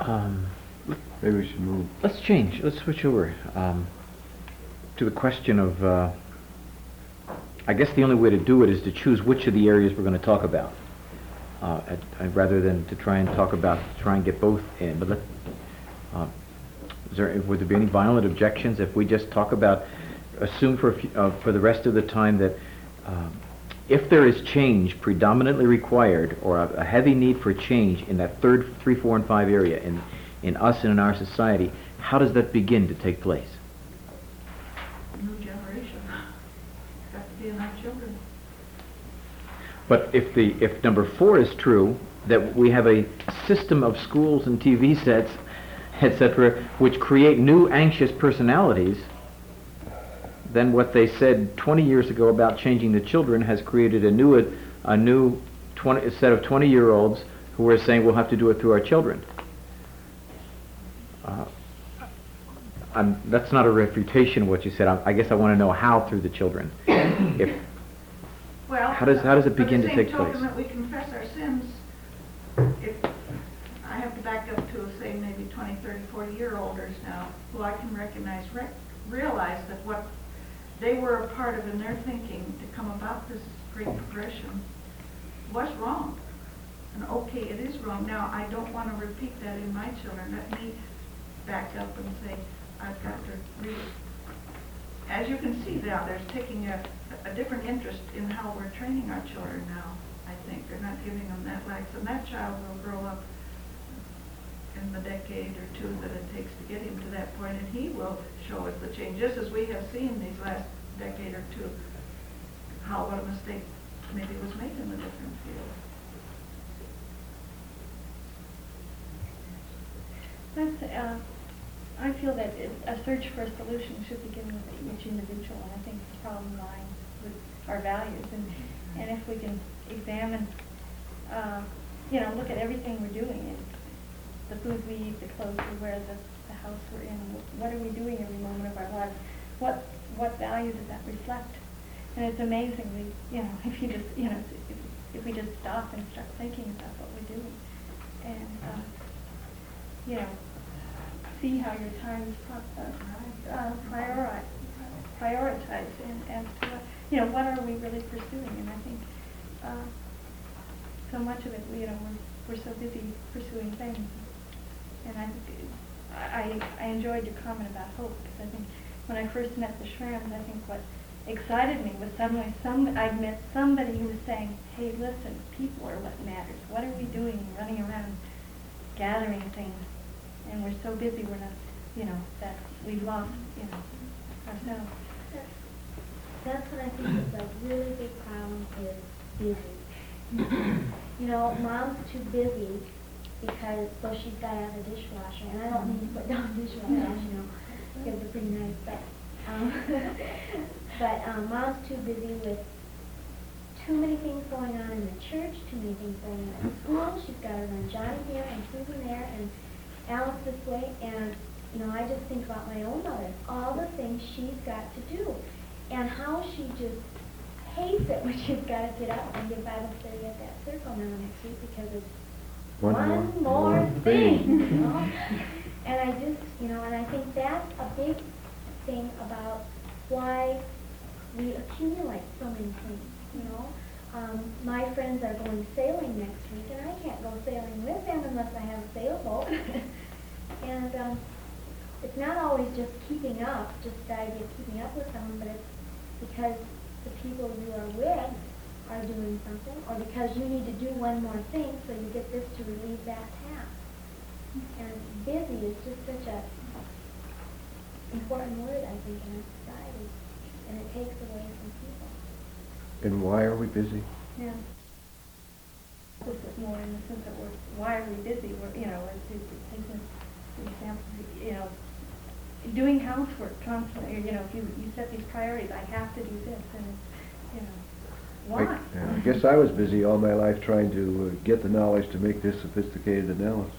Maybe we should move. Let's change. Let's switch over to the question of. I guess the only way to do it is to choose which of the areas we're going to talk about, rather than to try and get both in. But would there be any violent objections if we just talk about, assume for the rest of the time that if there is change predominantly required or a heavy need for change in that 3, 4, and 5 area in us and in our society, how does that begin to take place? New generation. Got to be in our children. But if number 4 is true, that we have a system of schools and TV sets, etc., which create new anxious personalities, then what they said 20 years ago about changing the children has created a new set of 20-year-olds who are saying we'll have to do it through our children. That's not a refutation of what you said. I guess I want to know how through the children. How does it begin to take place? By the same token that we confess our sins, if I have to back up to, say, maybe 20, 30, 40-year-olders now, who I can realize that what they were a part of in their thinking to come about this great progression was wrong. And okay, it is wrong. Now, I don't want to repeat that in my children. Let me back up and say, I've got to read. As you can see now, there's taking a different interest in how we're training our children now, I think. They're not giving them that lax. And that child will grow up in the decade or two that it takes to get him to that point, and he will show us the change, just as we have seen these last decade or two, what a mistake maybe was made in the different fields. I feel that a search for a solution should begin with each individual, and I think the problem lies with our values. And if we can examine, look at everything we're doing, the food we eat, the clothes we wear, the house we're in, what are we doing every moment of our lives? What value does that reflect? And it's amazingly, if you just, if we just stop and start thinking about what we're doing, and see how your time is prioritized, and as to what are we really pursuing? And I think so much of it, we're so busy pursuing things. And I enjoyed your comment about hope, because I think when I first met the Shrams, I think what excited me was suddenly I'd met somebody who was saying, hey, listen, people are what matters. What are we doing running around gathering things? And we're so busy, we're not, that we've lost, ourselves. That's what I think is a really big problem, is busy. Mom's too busy because, she's got to have a dishwasher, and I don't mean to put down dishwasher, because they're pretty nice, but mom's too busy with too many things going on in the church, too many things going on in school. She's got to run Johnny here and Susan there and Alice this way, and I just think about my own mother, all the things she's got to do, and how she just hates it when she's got to get up and give Bible study at that circle now next week, because it's one more thing. And I just, and I think that's a big thing about why we accumulate so many things, My friends are going sailing next week, and I can't go sailing with them unless I have a sailboat. And it's not always just keeping up, just the idea of keeping up with someone, but it's because the people you are with are doing something, or because you need to do one more thing, so you get this to relieve that task. And busy is just such a important word, I think, in our society, and it takes away from people. And why are we busy? Yeah. This is more in the sense that why are we busy? We're, taking the example, doing housework constantly. If you set these priorities, I have to do this, and why? I guess I was busy all my life trying to get the knowledge to make this sophisticated analysis.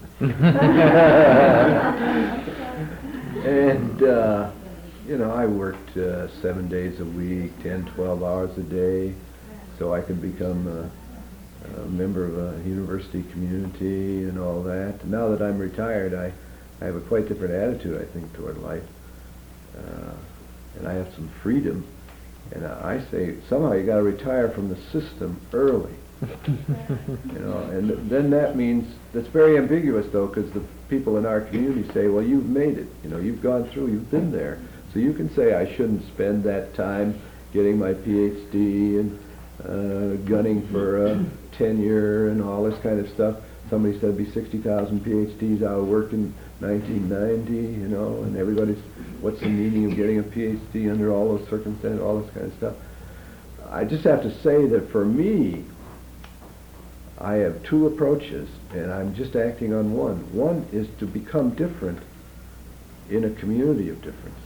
And, I worked 7 days a week, 10, 12 hours a day, so I could become a member of a university community and all that. Now that I'm retired, I have a quite different attitude, I think, toward life. And I have some freedom. And I say, somehow you got to retire from the system early. You know, and then that means, that's very ambiguous though, because the people in our community say, well, you've made it. You know, you've gone through, you've been there. So you can say I shouldn't spend that time getting my PhD and gunning for tenure and all this kind of stuff. Somebody said it'd be 60,000 PhDs out of work in 1990, you know, and everybody's, what's the meaning of getting a PhD under all those circumstances, all this kind of stuff. I just have to say that for me, I have two approaches, and I'm just acting on one. One is to become different in a community of difference.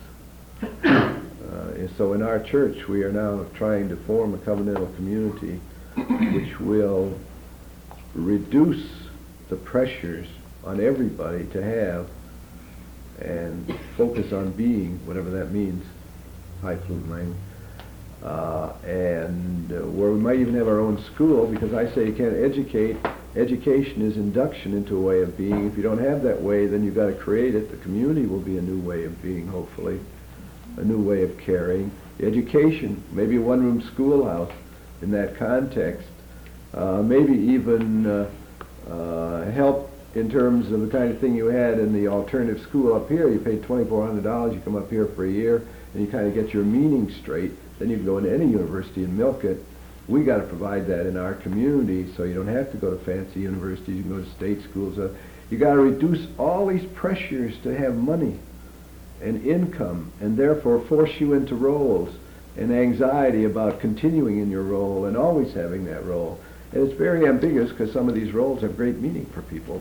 So in our church, we are now trying to form a covenantal community which will reduce the pressures on everybody to have and focus on being, whatever that means, high fluent language. Where we might even have our own school, because I say you can't educate. Education is induction into a way of being. If you don't have that way, then you've got to create it. The community will be a new way of being, hopefully, a new way of caring. Education, maybe a one-room schoolhouse in that context, maybe even help in terms of the kind of thing you had in the alternative school up here. You paid $2,400, you come up here for a year, and you kind of get your meaning straight. Then you can go into any university and milk it. We got to provide that in our community, so you don't have to go to fancy universities. You can go to state schools. You got to reduce all these pressures to have money and income, and therefore force you into roles and anxiety about continuing in your role and always having that role. And it's very ambiguous because some of these roles have great meaning for people.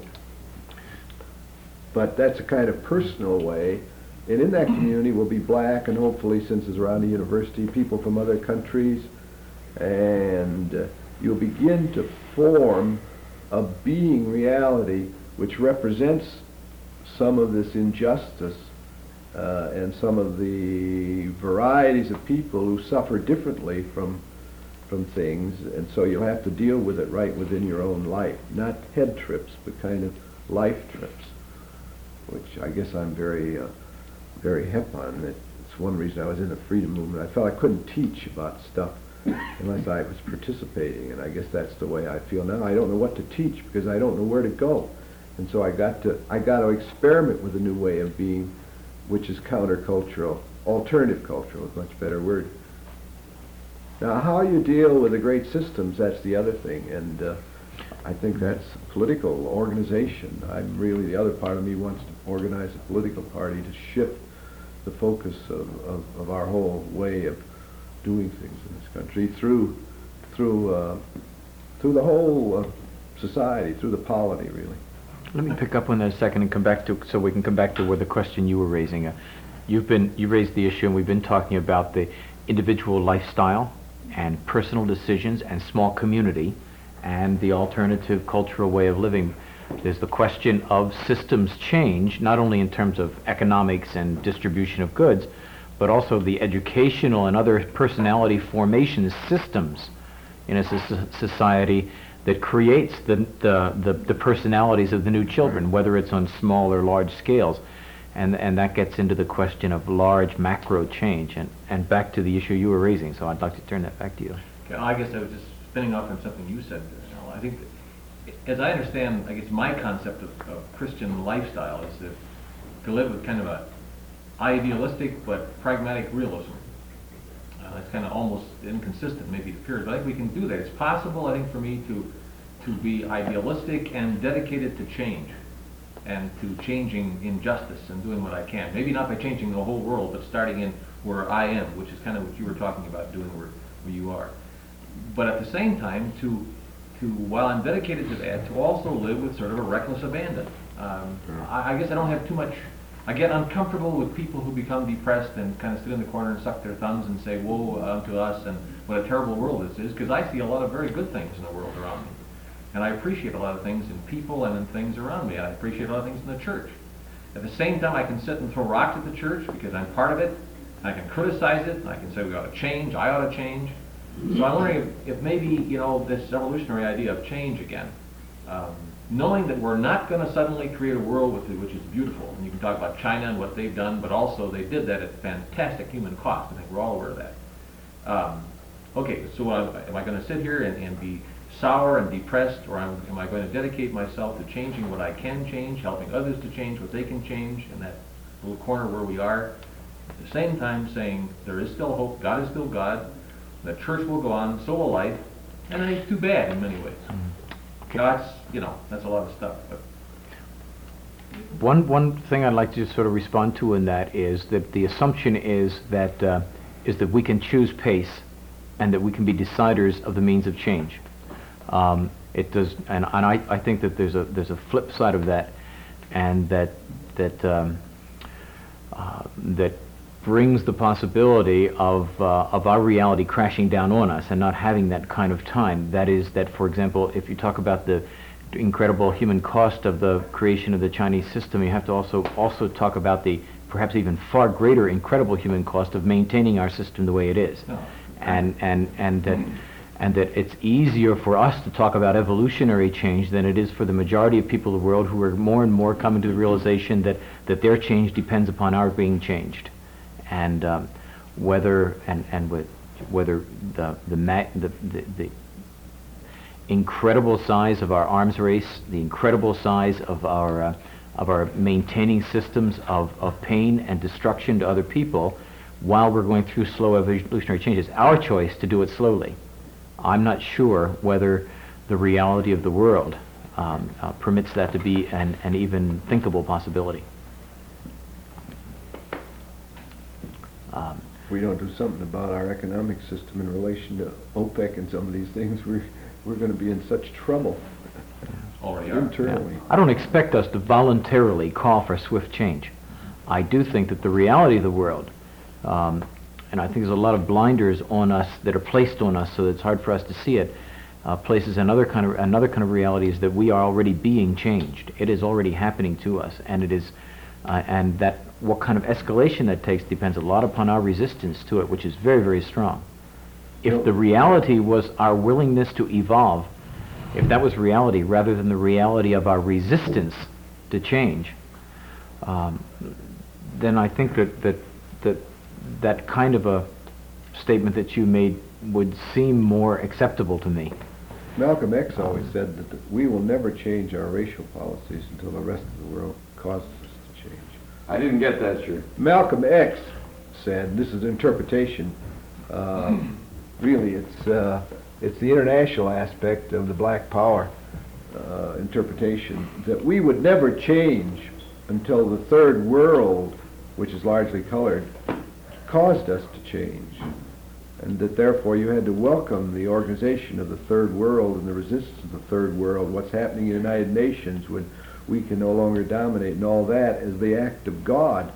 But that's a kind of personal way. And in that community will be black, and hopefully, since it's around the university, people from other countries. And you'll begin to form a being reality which represents some of this injustice and some of the varieties of people who suffer differently from things. And so you'll have to deal with it right within your own life. Not head trips, but kind of life trips, which I guess I'm very hip on. It's one reason I was in the freedom movement. I felt I couldn't teach about stuff unless I was participating, and I guess that's the way I feel now. I don't know what to teach because I don't know where to go, and so I got to experiment with a new way of being, which is countercultural, alternative cultural is a much better word. Now, how you deal with the great systems, that's the other thing, and I think that's political organization. The other part of me wants to organize a political party to shift the focus of our whole way of doing things in this country through the whole society, through the polity, really. Let me pick up on that a second and come back to, so we can come back to where the question you were raising. You raised the issue, and we've been talking about the individual lifestyle and personal decisions and small community and the alternative cultural way of living. There's the question of systems change, not only in terms of economics and distribution of goods, but also the educational and other personality formation systems in a society that creates the personalities of the new children, whether it's on small or large scales. And that gets into the question of large macro change. And back to the issue you were raising, so I'd like to turn that back to you. Okay, I guess I was just spinning off from something you said. I think, as I understand, I guess my concept of Christian lifestyle is to live with kind of a idealistic but pragmatic realism. It's kind of almost inconsistent, maybe, to peers, but I think we can do that. It's possible, I think, for me to be idealistic and dedicated to change, and to changing injustice and doing what I can. Maybe not by changing the whole world, but starting in where I am, which is kind of what you were talking about, doing where you are. But at the same time, to while I'm dedicated to that, to also live with sort of a reckless abandon. I guess I don't have too much. I get uncomfortable with people who become depressed and kind of sit in the corner and suck their thumbs and say, woe unto us, and what a terrible world this is, because I see a lot of very good things in the world around me. And I appreciate a lot of things in people and in things around me. I appreciate a lot of things in the church. At the same time, I can sit and throw rocks at the church because I'm part of it. I can criticize it. I can say we ought to change. I ought to change. So I'm wondering if maybe, you know, this evolutionary idea of change again, knowing that we're not going to suddenly create a world which is beautiful, and you can talk about China and what they've done, but also they did that at fantastic human cost. I think we're all aware of that. Okay, so am I going to sit here and be sour and depressed, or am I going to dedicate myself to changing what I can change, helping others to change what they can change in that little corner where we are, at the same time saying there is still hope, God is still God, the church will go on, so will life, and I think it's too bad in many ways. That's, you know, that's a lot of stuff. But One thing I'd like to just sort of respond to in that is that the assumption is that we can choose pace, and that we can be deciders of the means of change. It does, and I think that there's a flip side of that, and that brings the possibility of our reality crashing down on us and not having that kind of time. That is, that, for example, if you talk about the incredible human cost of the creation of the Chinese system, you have to also talk about the perhaps even far greater incredible human cost of maintaining our system the way it is. No. And that it's easier for us to talk about evolutionary change than it is for the majority of people of the world, who are more and more coming to the realization that their change depends upon our being changed, and whether the incredible size of our arms race, the incredible size of our maintaining systems of pain and destruction to other people, while we're going through slow evolutionary changes, our choice to do it slowly. I'm not sure whether the reality of the world permits that to be an even thinkable possibility. If we don't do something about our economic system in relation to OPEC and some of these things, we're going to be in such trouble already are. internally. I don't expect us to voluntarily call for swift change. I do think that the reality of the world, and I think there's a lot of blinders on us that are placed on us so that it's hard for us to see it, places another kind of reality is that we are already being changed. It is already happening to us, and it is, and that what kind of escalation that takes depends a lot upon our resistance to it, which is very, very strong. If the reality was our willingness to evolve, if that was reality rather than the reality of our resistance to change, then I think that kind of a statement that you made would seem more acceptable to me. Malcolm X always said that we will never change our racial policies until the rest of the world causes us to change. I didn't get that, sir. Malcolm X said, this is interpretation, really it's the international aspect of the Black Power interpretation, that we would never change until the third world, which is largely colored, caused us to change, and that therefore you had to welcome the organization of the third world and the resistance of the third world, what's happening in the United Nations when we can no longer dominate, and all that as the act of God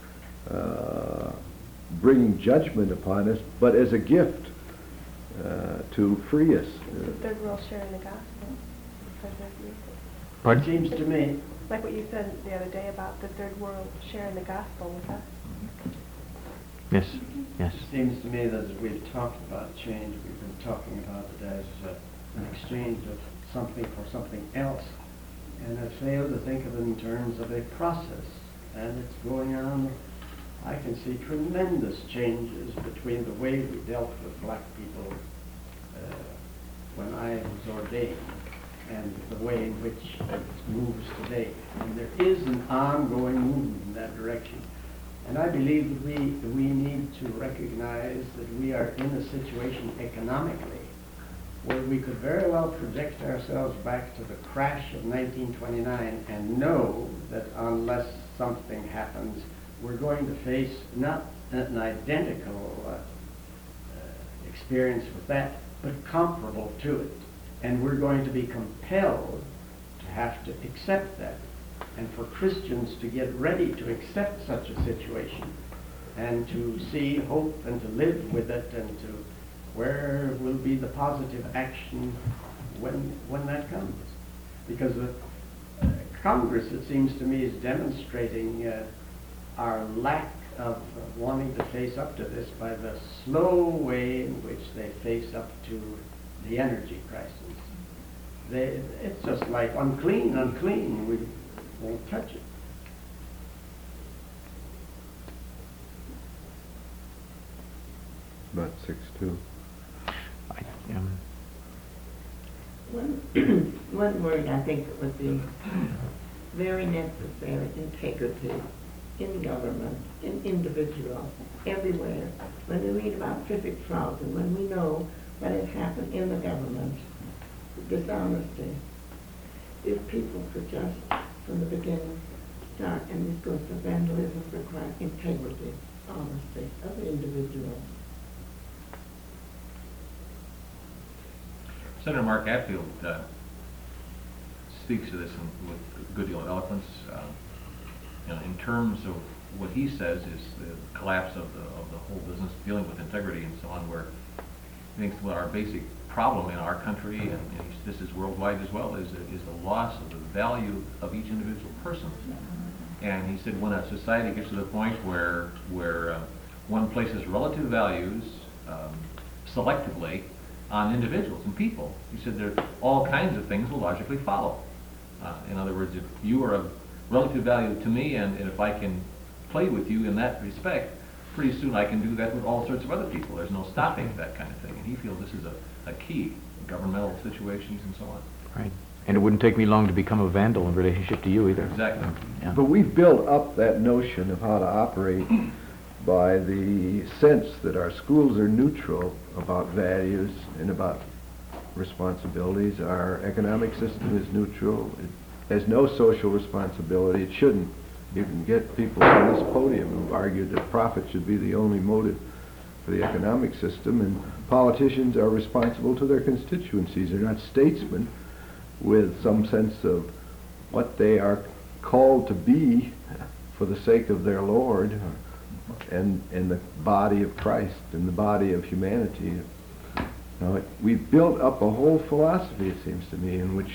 bringing judgment upon us, but as a gift to free us. The third world sharing the gospel. Because of you. Pardon? It seems to me, Like what you said the other day about the third world sharing the gospel with us. Yes, yes. it seems to me that as we've talked about change, we've been talking about it as an exchange of something for something else, and I fail to think of it in terms of a process, and it's going on. I can see tremendous changes between the way we dealt with black people when I was ordained and the way in which it moves today. And there is an ongoing movement in that direction. And I believe that we need to recognize that we are in a situation economically where we could very well project ourselves back to the crash of 1929 and know that unless something happens, we're going to face not an identical experience with that, but comparable to it. And we're going to be compelled to have to accept that. And for Christians to get ready to accept such a situation and to see hope and to live with it, and to where will be the positive action when that comes. Because Congress, it seems to me, is demonstrating our lack of wanting to face up to this by the slow way in which they face up to the energy crisis. It's just like unclean, unclean. We won't touch it. About 6'2". One word I think that would be very necessary: integrity in government, in individuals, everywhere. When we read about civic fraud and when we know what has happened in the government, dishonesty, if people could just, from the beginning, start, and this goes to vandalism for crime, integrity, honesty of the individual. Senator Mark Hatfield speaks to this with a good deal of eloquence. In terms of what he says is the collapse of the whole business dealing with integrity and so on, where he thinks what our basic problem in our country, and this is worldwide as well, is the loss of the value of each individual person. And he said when a society gets to the point where one places relative values selectively on individuals and people, he said there all kinds of things will logically follow. In other words, if you are of relative value to me, and if I can play with you in that respect, pretty soon I can do that with all sorts of other people. There's no stopping that kind of thing. And he feels this is a key in governmental situations and so on. Right. And it wouldn't take me long to become a vandal in relationship to you either. Exactly. Yeah. But we've built up that notion of how to operate by the sense that our schools are neutral about values and about responsibilities. Our economic system is neutral. It has no social responsibility. It shouldn't. You can get people on this podium who argue that profit should be the only motive for the economic system, and politicians are responsible to their constituencies. They're not statesmen with some sense of what they are called to be for the sake of their Lord and the body of Christ and the body of humanity. Now, we've built up a whole philosophy, it seems to me, in which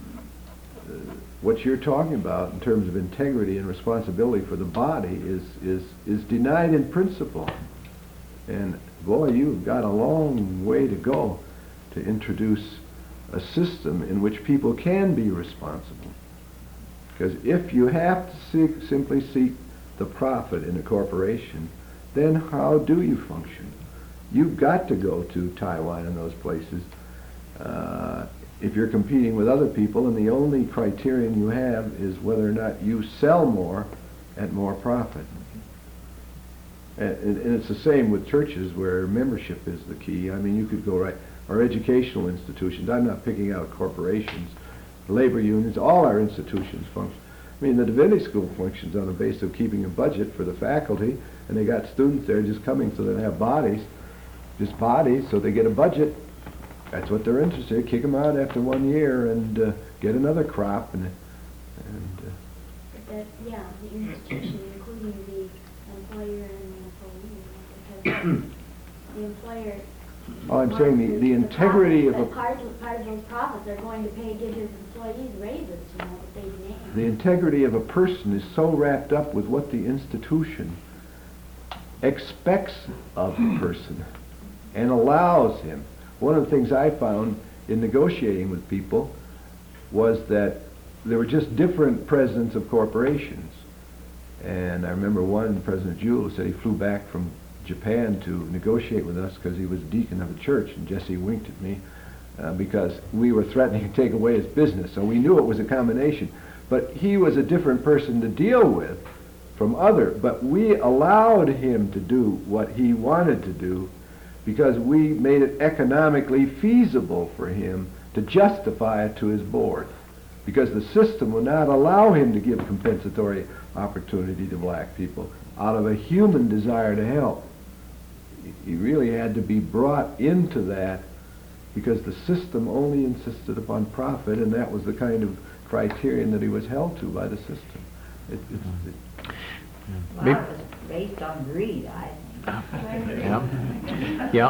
what you're talking about in terms of integrity and responsibility for the body is denied in principle. And boy, you've got a long way to go to introduce a system in which people can be responsible. Because if you have to simply seek the profit in a corporation, then how do you function? You've got to go to Taiwan and those places if you're competing with other people, and the only criterion you have is whether or not you sell more at more profit. And it's the same with churches where membership is the key. I mean, you could go right, or educational institutions. I'm not picking out corporations, labor unions, all our institutions function. I mean, the divinity school functions on the basis of keeping a budget for the faculty, and they got students there just coming so they have bodies, just bodies, so they get a budget. That's what they're interested in. Kick them out after 1 year and get another crop. But that, yeah, the institution, including the employer and the employee, because the employer. Oh, I'm saying the integrity of a part of those profits are going to give his employees raises, that they demand. The integrity of a person is so wrapped up with what the institution expects of the person and allows him. One of the things I found in negotiating with people was that there were just different presidents of corporations. And I remember one, President Jewell, said he flew back from Japan to negotiate with us because he was deacon of a church, and Jesse winked at me because we were threatening to take away his business. So we knew it was a combination. But he was a different person to deal with from but we allowed him to do what he wanted to do because we made it economically feasible for him to justify it to his board, because the system would not allow him to give compensatory opportunity to black people out of a human desire to help. He really had to be brought into that because the system only insisted upon profit, and that was the kind of criterion that he was held to by the system. Well, that was based on greed, I think. Yeah.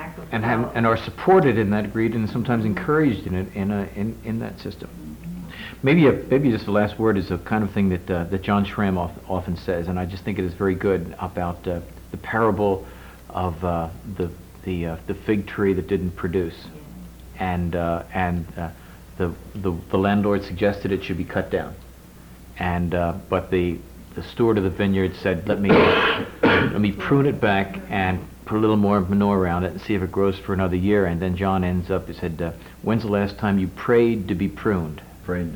And are supported in that greed and sometimes encouraged in it in that system. maybe just the last word is a kind of thing that John Schramm often says, and I just think it is very good about the parable of the fig tree that didn't produce, and the landlord suggested it should be cut down, and but the steward of the vineyard said, let me prune it back and put a little more manure around it and see if it grows for another year. And then John ends up, he said, when's the last time you prayed to be pruned? Prayed.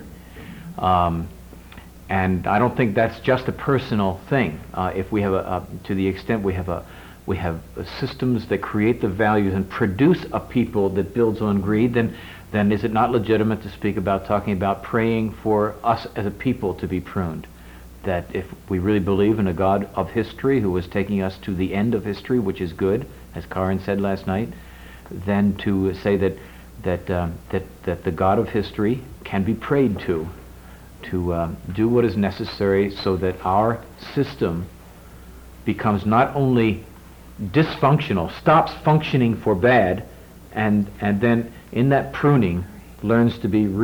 And I don't think that's just a personal thing. If we have to the extent we have systems that create the values and produce a people that builds on greed, then is it not legitimate to speak about talking about praying for us as a people to be pruned? That if we really believe in a God of history who is taking us to the end of history, which is good, as Karen said last night, then to say that the God of history can be prayed to do what is necessary so that our system becomes not only dysfunctional, stops functioning for bad, and then in that pruning learns to be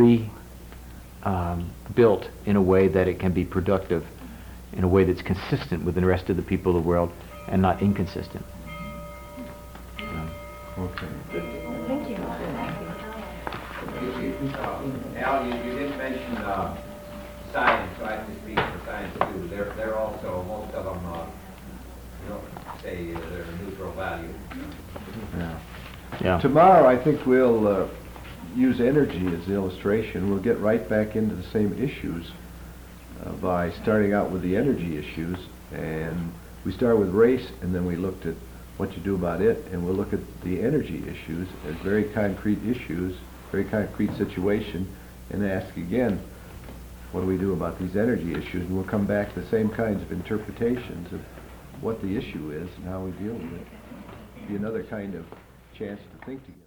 built in a way that it can be productive, in a way that's consistent with the rest of the people of the world and not inconsistent. Okay. Thank you. Al, you didn't mention science, so I have to speak for science too. They're also, most of them, say they're a neutral value. Yeah. Tomorrow, I think we'll use energy as the illustration. We'll get right back into the same issues by starting out with the energy issues. And we start with race, and then we looked at what you do about it, and we'll look at the energy issues as very concrete issues, very concrete situation, and ask again, what do we do about these energy issues? And we'll come back to the same kinds of interpretations of what the issue is and how we deal with it. Be another kind of chance to think together.